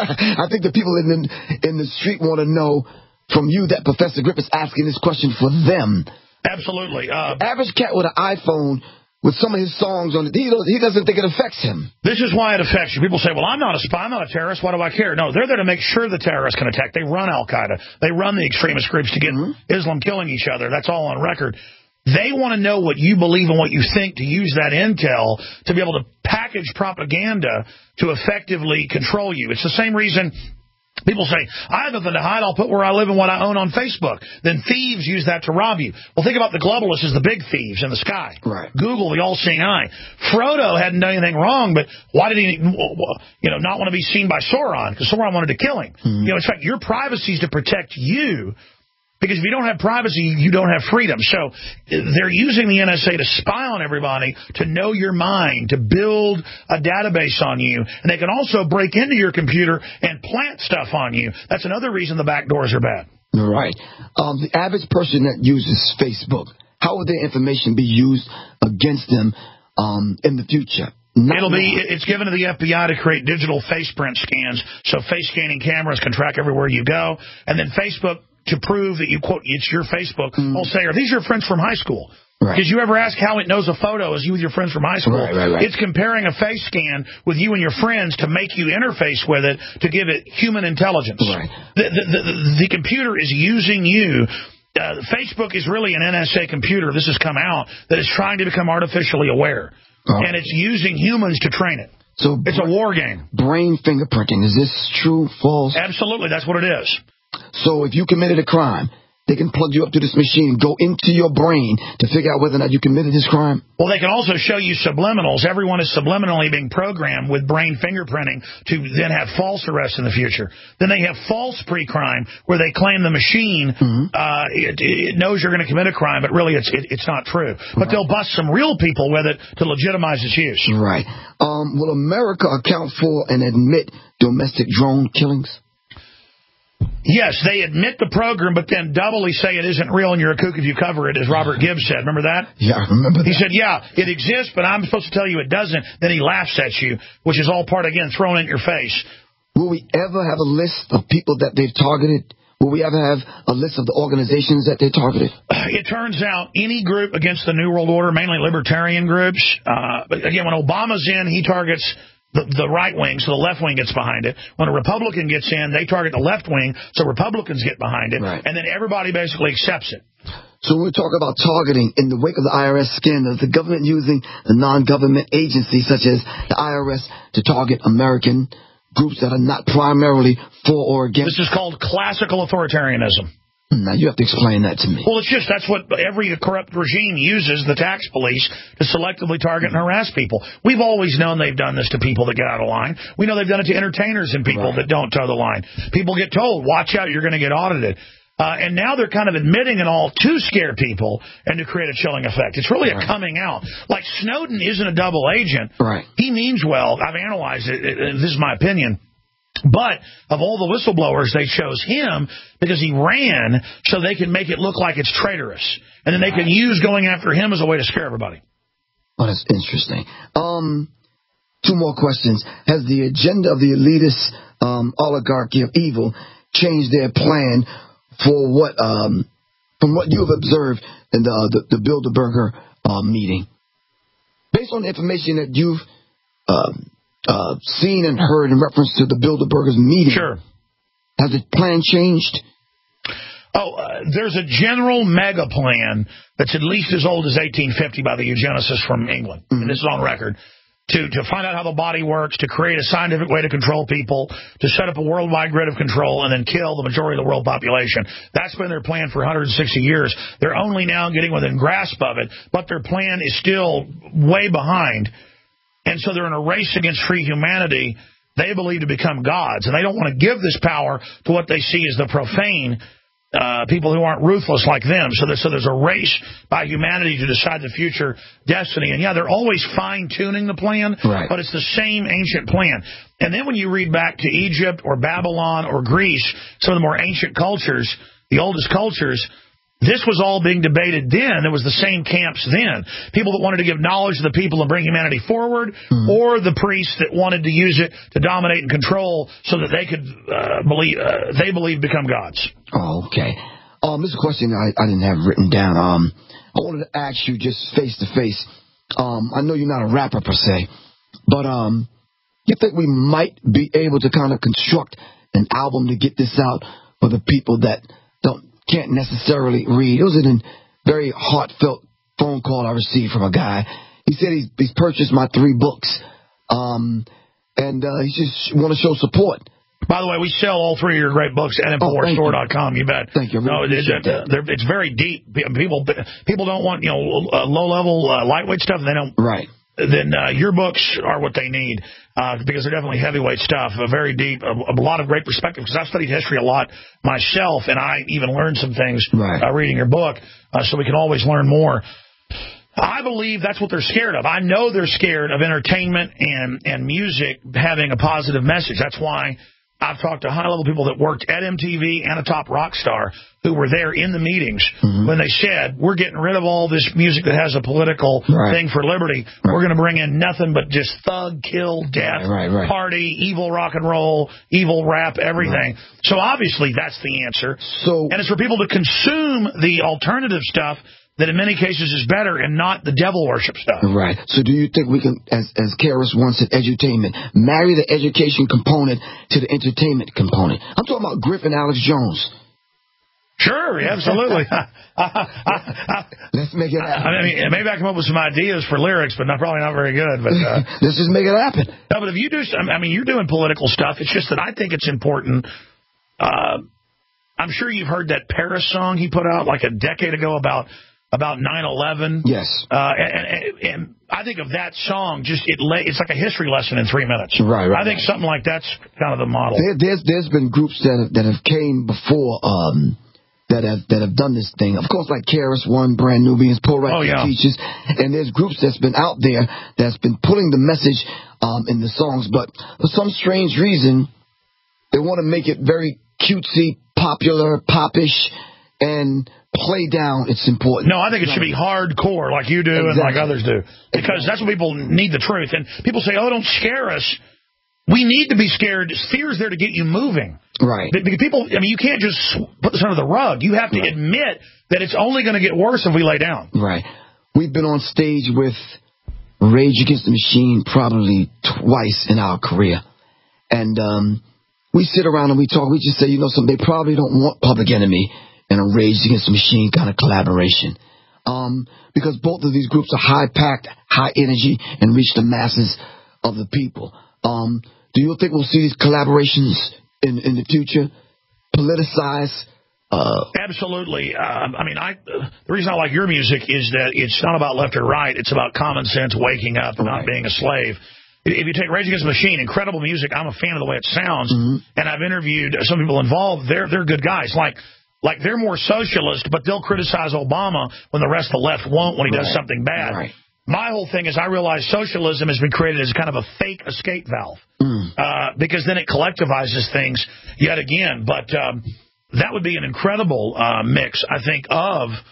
I think the people in the street want to know from you that Professor Griff is asking this question for them. Absolutely. The average cat with an iPhone with some of his songs on it, he doesn't think it affects him. This is why it affects you. People say, well, I'm not a spy, I'm not a terrorist, why do I care? No, they're there to make sure the terrorists can attack. They run Al-Qaeda. They run the extremist groups to get Islam killing each other. That's all on record. They want to know what you believe and what you think to use that intel to be able to package propaganda to effectively control you. It's the same reason people say, I have nothing to hide, I'll put where I live and what I own on Facebook. Then thieves use that to rob you. Well, think about the globalists as the big thieves in the sky. Right. Google, the all-seeing eye. Frodo hadn't done anything wrong, but why did he not want to be seen by Sauron? Because Sauron wanted to kill him. In fact, your privacy is to protect you. Because if you don't have privacy, you don't have freedom. So they're using the NSA to spy on everybody, to know your mind, to build a database on you. And they can also break into your computer and plant stuff on you. That's another reason the back doors are bad. Right. The average person that uses Facebook, how would their information be used against them in the future? It's given to the FBI to create digital face print scans, so face scanning cameras can track everywhere you go. And then Facebook, to prove that it's your Facebook, will say, are these your friends from high school? Right. Did you ever ask how it knows a photo is you with your friends from high school? Right. It's comparing a face scan with you and your friends to make you interface with it, to give it human intelligence. Right. The computer is using you. Facebook is really an NSA computer, this has come out, that is trying to become artificially aware. And it's using humans to train it. So it's a war game. Brain fingerprinting, is this true, false? Absolutely, that's what it is. So if you committed a crime, they can plug you up to this machine, go into your brain to figure out whether or not you committed this crime? Well, they can also show you subliminals. Everyone is subliminally being programmed with brain fingerprinting to then have false arrests in the future. Then they have false pre-crime where they claim the machine it knows you're going to commit a crime, but really it's not true. But they'll bust some real people with it to legitimize its use. Right. Will America account for and admit domestic drone killings? Yes, they admit the program, but then doubly say it isn't real and you're a kook if you cover it, as Robert Gibbs said. Remember that? Yeah, I remember that. He said, yeah, it exists, but I'm supposed to tell you it doesn't. Then he laughs at you, which is all part, again, thrown in your face. Will we ever have a list of people that they've targeted? Will we ever have a list of the organizations that they targeted? It turns out any group against the New World Order, mainly libertarian groups, but again, when Obama's in, he targets the right wing, so the left wing gets behind it. When a Republican gets in, they target the left wing, so Republicans get behind it. Right. And then everybody basically accepts it. So when we talk about targeting, in the wake of the IRS scandal, the government using the non-government agencies such as the IRS to target American groups that are not primarily for or against. This is called classical authoritarianism. Now, you have to explain that to me. Well, that's what every corrupt regime uses, the tax police, to selectively target and harass people. We've always known they've done this to people that get out of line. We know they've done it to entertainers and people that don't toe the line. People get told, watch out, you're going to get audited. And now they're kind of admitting it all to scare people and to create a chilling effect. It's really a coming out. Like Snowden isn't a double agent. Right. He means well. I've analyzed it. This is my opinion. But of all the whistleblowers, they chose him because he ran so they can make it look like it's traitorous. And then they can use going after him as a way to scare everybody. Oh, that's interesting. Two more questions. Has the agenda of the elitist oligarchy of evil changed their plan for what, from what you have observed in the Bilderberger meeting? Based on the information that you've seen and heard in reference to the Bilderberger's meeting, sure. Has the plan changed? There's a general mega plan that's at least as old as 1850 by the eugenicists from England, and this is on record, to find out how the body works, to create a scientific way to control people, to set up a worldwide grid of control, and then kill the majority of the world population. That's been their plan for 160 years. They're only now getting within grasp of it, but their plan is still way behind. And so they're in a race against free humanity. They believe to become gods, and they don't want to give this power to what they see as the profane people who aren't ruthless like them. So there's a race by humanity to decide the future destiny. And, yeah, they're always fine-tuning the plan, right, but it's the same ancient plan. And then when you read back to Egypt or Babylon or Greece, some of the more ancient cultures, the oldest cultures, this was all being debated then. There was the same camps then. People that wanted to give knowledge to the people and bring humanity forward, or the priests that wanted to use it to dominate and control so that they could believe become gods. Oh, okay. This is a question I didn't have written down. I wanted to ask you just face to face. I know you're not a rapper per se, but you think we might be able to kind of construct an album to get this out for the people that can't necessarily read? It was a very heartfelt phone call I received from a guy. He said he's purchased my 3 books, and he just want to show support. By the way, we sell all 3 of your great books at InfoWarsStore.com. You bet. Thank you. It's very deep. People don't want low level lightweight stuff. They don't. Right. Then your books are what they need because they're definitely heavyweight stuff, very deep, a lot of great perspective, because I've studied history a lot myself, and I even learned some things reading your book, so we can always learn more. I believe that's what they're scared of. I know they're scared of entertainment and music having a positive message. That's why I've talked to high-level people that worked at MTV and a top rock star who were there in the meetings when they said, we're getting rid of all this music that has a political thing for liberty. We're going to bring in nothing but just thug, kill, death, party, evil rock and roll, evil rap, everything. So obviously that's the answer. And it's for people to consume the alternative stuff that in many cases is better and not the devil worship stuff. Right. So do you think we can, as Karis once said, edutainment, marry the education component to the entertainment component? I'm talking about Griffin Alex Jones. Sure, absolutely. Let's make it happen. I mean, maybe I come up with some ideas for lyrics, but probably not very good. But let's just make it happen. No, but if you do, I mean, you're doing political stuff. It's just that I think it's important. I'm sure you've heard that Paris song he put out like a decade ago about 9/11. Yes. And I think of that song, it's like a history lesson in 3 minutes. Right. I think something like that's kind of the model. There's been groups that have came before that have done this thing. Of course, like Karis One, Brand Nubians, Poor Righteous Teachers, and there's groups that's been out there that's been pulling the message in the songs, but for some strange reason, they want to make it very cutesy, popular, popish, and play down its importance. No, I think it should be hardcore like you do and like others do. Because that's what people need, the truth. And people say, oh, don't scare us. We need to be scared. Fear is there to get you moving. Right. Because people, I mean, you can't just put this under the rug. You have to admit that it's only going to get worse if we lay down. Right. We've been on stage with Rage Against the Machine probably twice in our career. And we sit around and we talk. We just say, you know something, they probably don't want Public Enemy and a Rage Against the Machine kind of collaboration. Because both of these groups are high-packed, high energy, and reach the masses of the people. Do you think we'll see these collaborations in the future? Politicized? Absolutely. I mean, the reason I like your music is that it's not about left or right. It's about common sense, waking up, and not being a slave. If you take Rage Against the Machine, incredible music. I'm a fan of the way it sounds. And I've interviewed some people involved. They're good guys. Like they're more socialist, but they'll criticize Obama when the rest of the left won't when he does something bad. Right. My whole thing is I realize socialism has been created as kind of a fake escape valve because then it collectivizes things yet again. But that would be an incredible mix, I think, of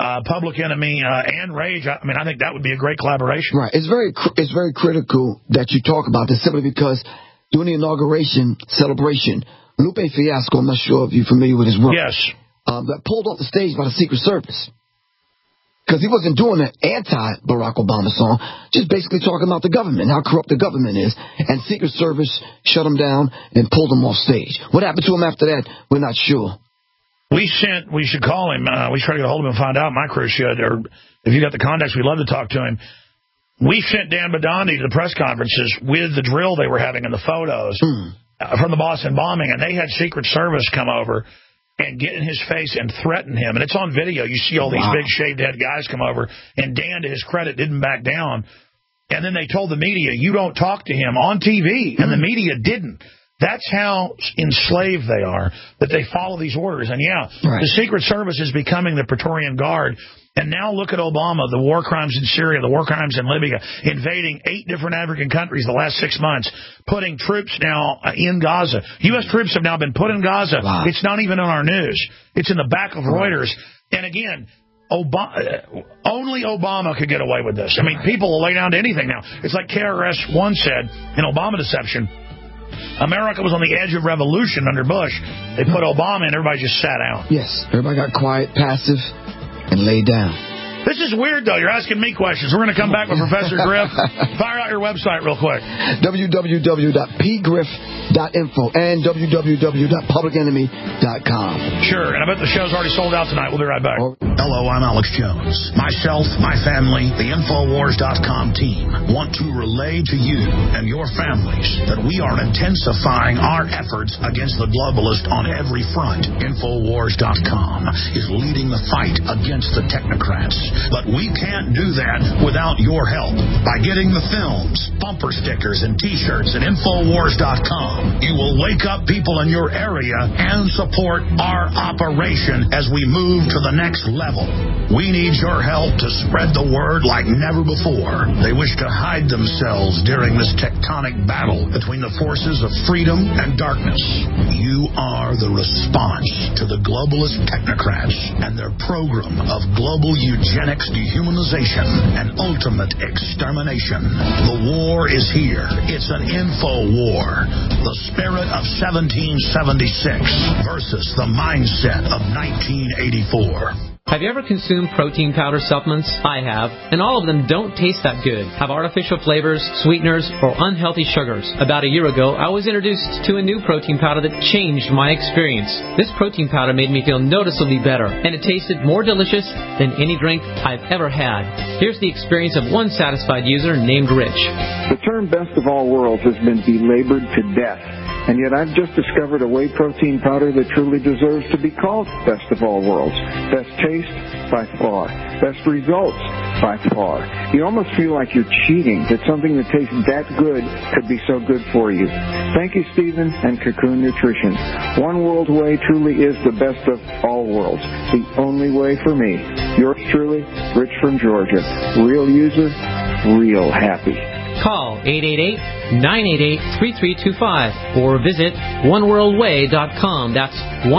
Public Enemy, and Rage. I mean, I think that would be a great collaboration. Right. It's very critical that you talk about this simply because during the inauguration celebration, Lupe Fiasco, I'm not sure if you're familiar with his work. Yes. Got pulled off the stage by the Secret Service. Because he wasn't doing an anti-Barack Obama song, just basically talking about the government, how corrupt the government is. And Secret Service shut him down and pulled him off stage. What happened to him after that, we're not sure. We should call him. We try to get a hold of him and find out. My crew should. Or if you got the contacts, we'd love to talk to him. We sent Dan Badandi to the press conferences with the drill they were having and the photos from the Boston bombing. And they had Secret Service come over and get in his face and threaten him. And it's on video. You see all these big shaved head guys come over. And Dan, to his credit, didn't back down. And then they told the media, you don't talk to him on TV. And the media didn't. That's how enslaved they are, that they follow these orders. And, the Secret Service is becoming the Praetorian Guard. And now look at Obama, the war crimes in Syria, the war crimes in Libya, invading 8 different African countries the last 6 months, putting troops now in Gaza. U.S. troops have now been put in Gaza. Wow. It's not even on our news. It's in the back of Reuters. And, again, only Obama could get away with this. I mean, people will lay down to anything now. It's like KRS-One said in Obama Deception. America was on the edge of revolution under Bush. They put Obama in, everybody just sat down. Yes, everybody got quiet, passive, and laid down. This is weird, though. You're asking me questions. We're going to come back with Professor Griff. Fire out your website real quick. www.pgriff.info and www.publicenemy.com. Sure, and I bet the show's already sold out tonight. We'll be right back. Hello, I'm Alex Jones. Myself, my family, the Infowars.com team want to relay to you and your families that we are intensifying our efforts against the globalists on every front. Infowars.com is leading the fight against the technocrats. But we can't do that without your help. By getting the films, bumper stickers, and T-shirts at Infowars.com, you will wake up people in your area and support our operation as we move to the next level. We need your help to spread the word like never before. They wish to hide themselves during this tectonic battle between the forces of freedom and darkness. You are the response to the globalist technocrats and their program of global eugenics, dehumanization, and ultimate extermination. The war is here. It's an info war. The spirit of 1776 versus the mindset of 1984. Have you ever consumed protein powder supplements? I have, and all of them don't taste that good, have artificial flavors, sweeteners, or unhealthy sugars. About a year ago, I was introduced to a new protein powder that changed my experience. This protein powder made me feel noticeably better, and it tasted more delicious than any drink I've ever had. Here's the experience of one satisfied user named Rich. The term best of all worlds has been belabored to death. And yet I've just discovered a whey protein powder that truly deserves to be called best of all worlds. Best taste, by far. Best results, by far. You almost feel like you're cheating, that something that tastes that good could be so good for you. Thank you, Stephen and Cocoon Nutrition. One World Whey truly is the best of all worlds. The only way for me. Yours truly, Rich from Georgia. Real user, real happy. Call 888-988-3325 or visit oneworldwhey.com. That's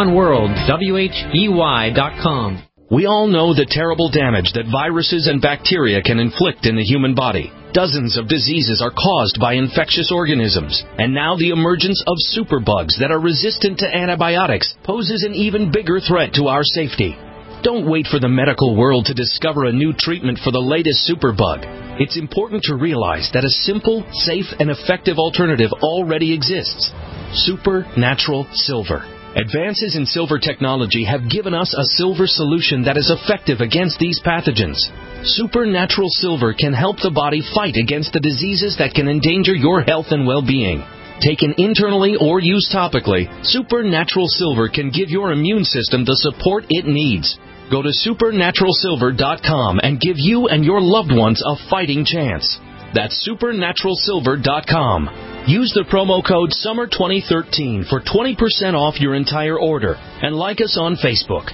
oneworld.com. We all know the terrible damage that viruses and bacteria can inflict in the human body. Dozens of diseases are caused by infectious organisms, and now the emergence of superbugs that are resistant to antibiotics poses an even bigger threat to our safety. Don't wait for the medical world to discover a new treatment for the latest superbug. It's important to realize that a simple, safe, and effective alternative already exists. Supernatural Silver. Advances in silver technology have given us a silver solution that is effective against these pathogens. Supernatural Silver can help the body fight against the diseases that can endanger your health and well-being. Taken internally or used topically, Supernatural Silver can give your immune system the support it needs. Go to supernaturalsilver.com and give you and your loved ones a fighting chance. That's supernaturalsilver.com. Use the promo code SUMMER2013 for 20% off your entire order. And like us on Facebook.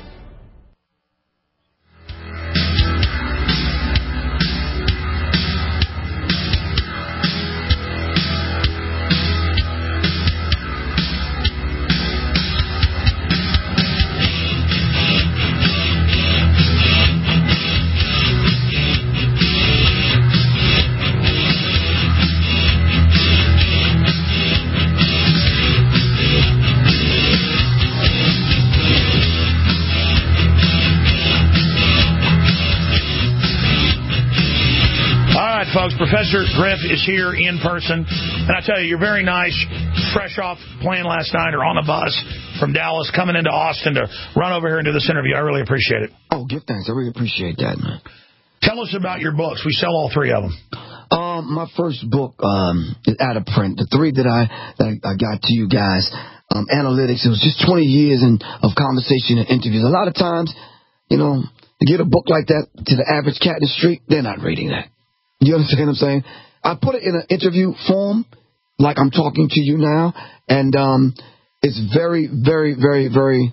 Professor Griff is here in person. And I tell you, you're very nice, fresh off plane last night or on a bus from Dallas, coming into Austin to run over here and do this interview. I really appreciate it. Oh, give thanks. I really appreciate that, man. Tell us about your books. We sell all 3 of them. My first book is out of print. The 3 that I got to you guys, Analytics, it was just 20 years of conversation and interviews. A lot of times, to get a book like that to the average cat in the street, they're not reading that. You understand what I'm saying? I put it in an interview form, like I'm talking to you now, and it's very, very, very, very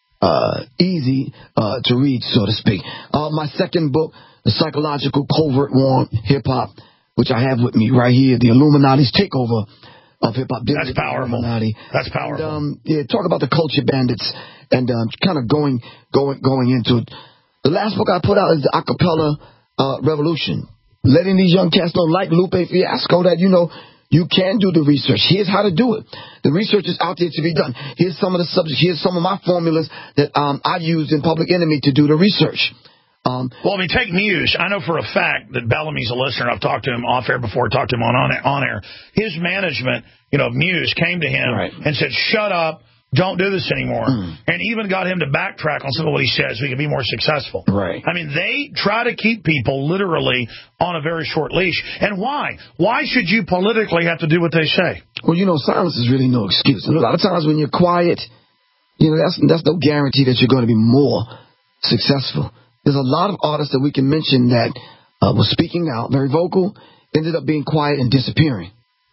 easy to read, so to speak. My second book, The Psychological Covert War Hip-Hop, which I have with me right here, The Illuminati's Takeover of Hip-Hop. That's powerful. That's powerful. And, talk about the culture bandits and kind of going into it. The last book I put out is The Acapella Revolution, letting these young cats know, like Lupe Fiasco, that, you can do the research. Here's how to do it. The research is out there to be done. Here's some of the subjects. Here's some of my formulas that I've used in Public Enemy to do the research. Take Muse. I know for a fact that Bellamy's a listener. I've talked to him off air before, talked to him on air. His management, of Muse came to him and said, shut up, don't do this anymore. And even got him to backtrack on some of what he said so he could be more successful. Right. I mean, they try to keep people literally on a very short leash. And why? Why should you politically have to do what they say? Well, silence is really no excuse. And a lot of times when you're quiet, that's no guarantee that you're going to be more successful. There's a lot of artists that we can mention that were speaking out, very vocal, ended up being quiet and disappearing,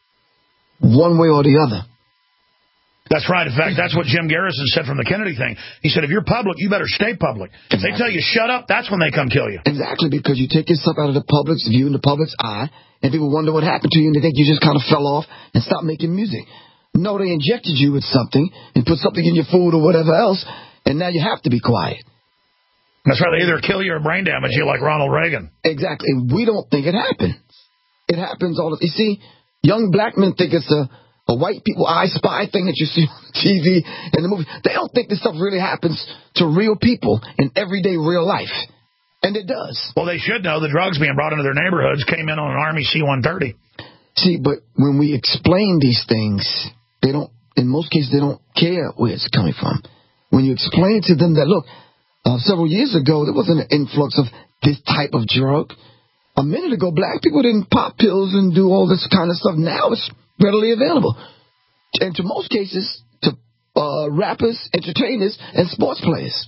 one way or the other. That's right. In fact, that's what Jim Garrison said from the Kennedy thing. He said, if you're public, you better stay public. If they tell you shut up, that's when they come kill you. Exactly, because you take yourself out of the public's view and the public's eye, and people wonder what happened to you, and they think you just kind of fell off and stopped making music. No, they injected you with something and put something in your food or whatever else, and now you have to be quiet. That's right. They either kill you or brain damage you like Ronald Reagan. Exactly. We don't think it happens. It happens all the time. You see, young black men think it's a white people I Spy thing that you see on TV and the movie. They don't think this stuff really happens to real people in everyday real life. And it does. Well, they should know the drugs being brought into their neighborhoods came in on an Army C-130. See, but when we explain these things, in most cases, they don't care where it's coming from. When you explain to them that, look, several years ago, there wasn't an influx of this type of drug. A minute ago, black people didn't pop pills and do all this kind of stuff. Now it's readily available. And to most cases, to rappers, entertainers, and sports players.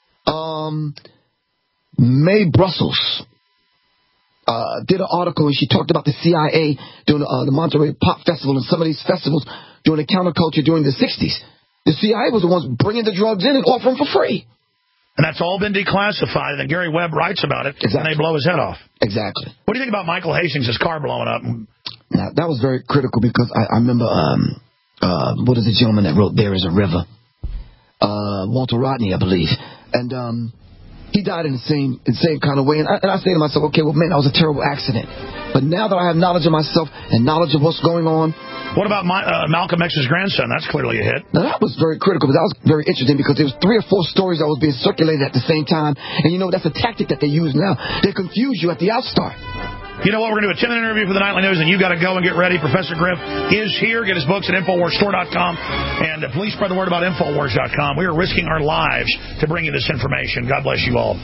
Mae Brussels did an article, and she talked about the CIA during the Monterey Pop Festival and some of these festivals during the counterculture during the 60s. The CIA was the ones bringing the drugs in and offering for free. And that's all been declassified, and then Gary Webb writes about it, and they blow his head off. Exactly. What do you think about Michael Hastings' car blowing up? Now, that was very critical because I remember, what is the gentleman that wrote There Is a River? Walter Rodney, I believe. And he died in the same kind of way. And I say to myself, okay, well, man, that was a terrible accident. But now that I have knowledge of myself and knowledge of what's going on. What about Malcolm X's grandson? That's clearly a hit. Now, that was very critical, but that was very interesting because there was 3 or 4 stories that was being circulated at the same time. And, that's a tactic that they use now. They confuse you at the outstart. You know what? We're going to do a 10-minute interview for the Nightly News, and you got to go and get ready. Professor Griff is here. Get his books at InfoWarsStore.com. And please spread the word about InfoWars.com. We are risking our lives to bring you this information. God bless you all.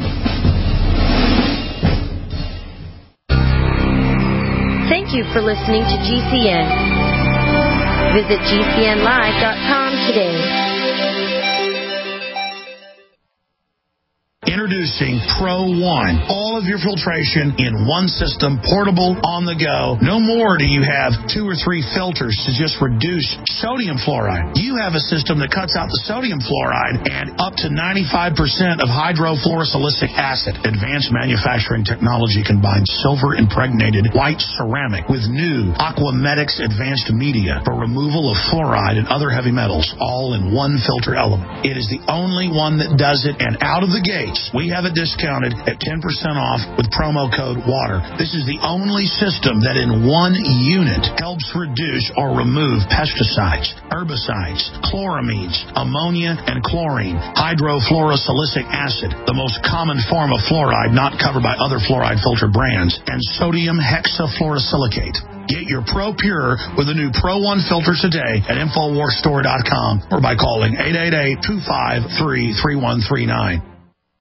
Thank you for listening to GCN. Visit GCNlive.com today. Introducing Pro One. All of your filtration in one system, portable, on the go. No more do you have 2 or 3 filters to just reduce sodium fluoride. You have a system that cuts out the sodium fluoride and up to 95% of hydrofluorosilicic acid. Advanced manufacturing technology combines silver-impregnated white ceramic with new Aquamedics advanced media for removal of fluoride and other heavy metals, all in one filter element. It is the only one that does it, and out of the gates, we have it discounted at 10% off with promo code WATER. This is the only system that in one unit helps reduce or remove pesticides, herbicides, chloramines, ammonia, and chlorine, hydrofluorosilicic acid, the most common form of fluoride not covered by other fluoride filter brands, and sodium hexafluorosilicate. Get your Pro Pure with the new Pro 1 filter today at InfoWarsStore.com or by calling 888-253-3139.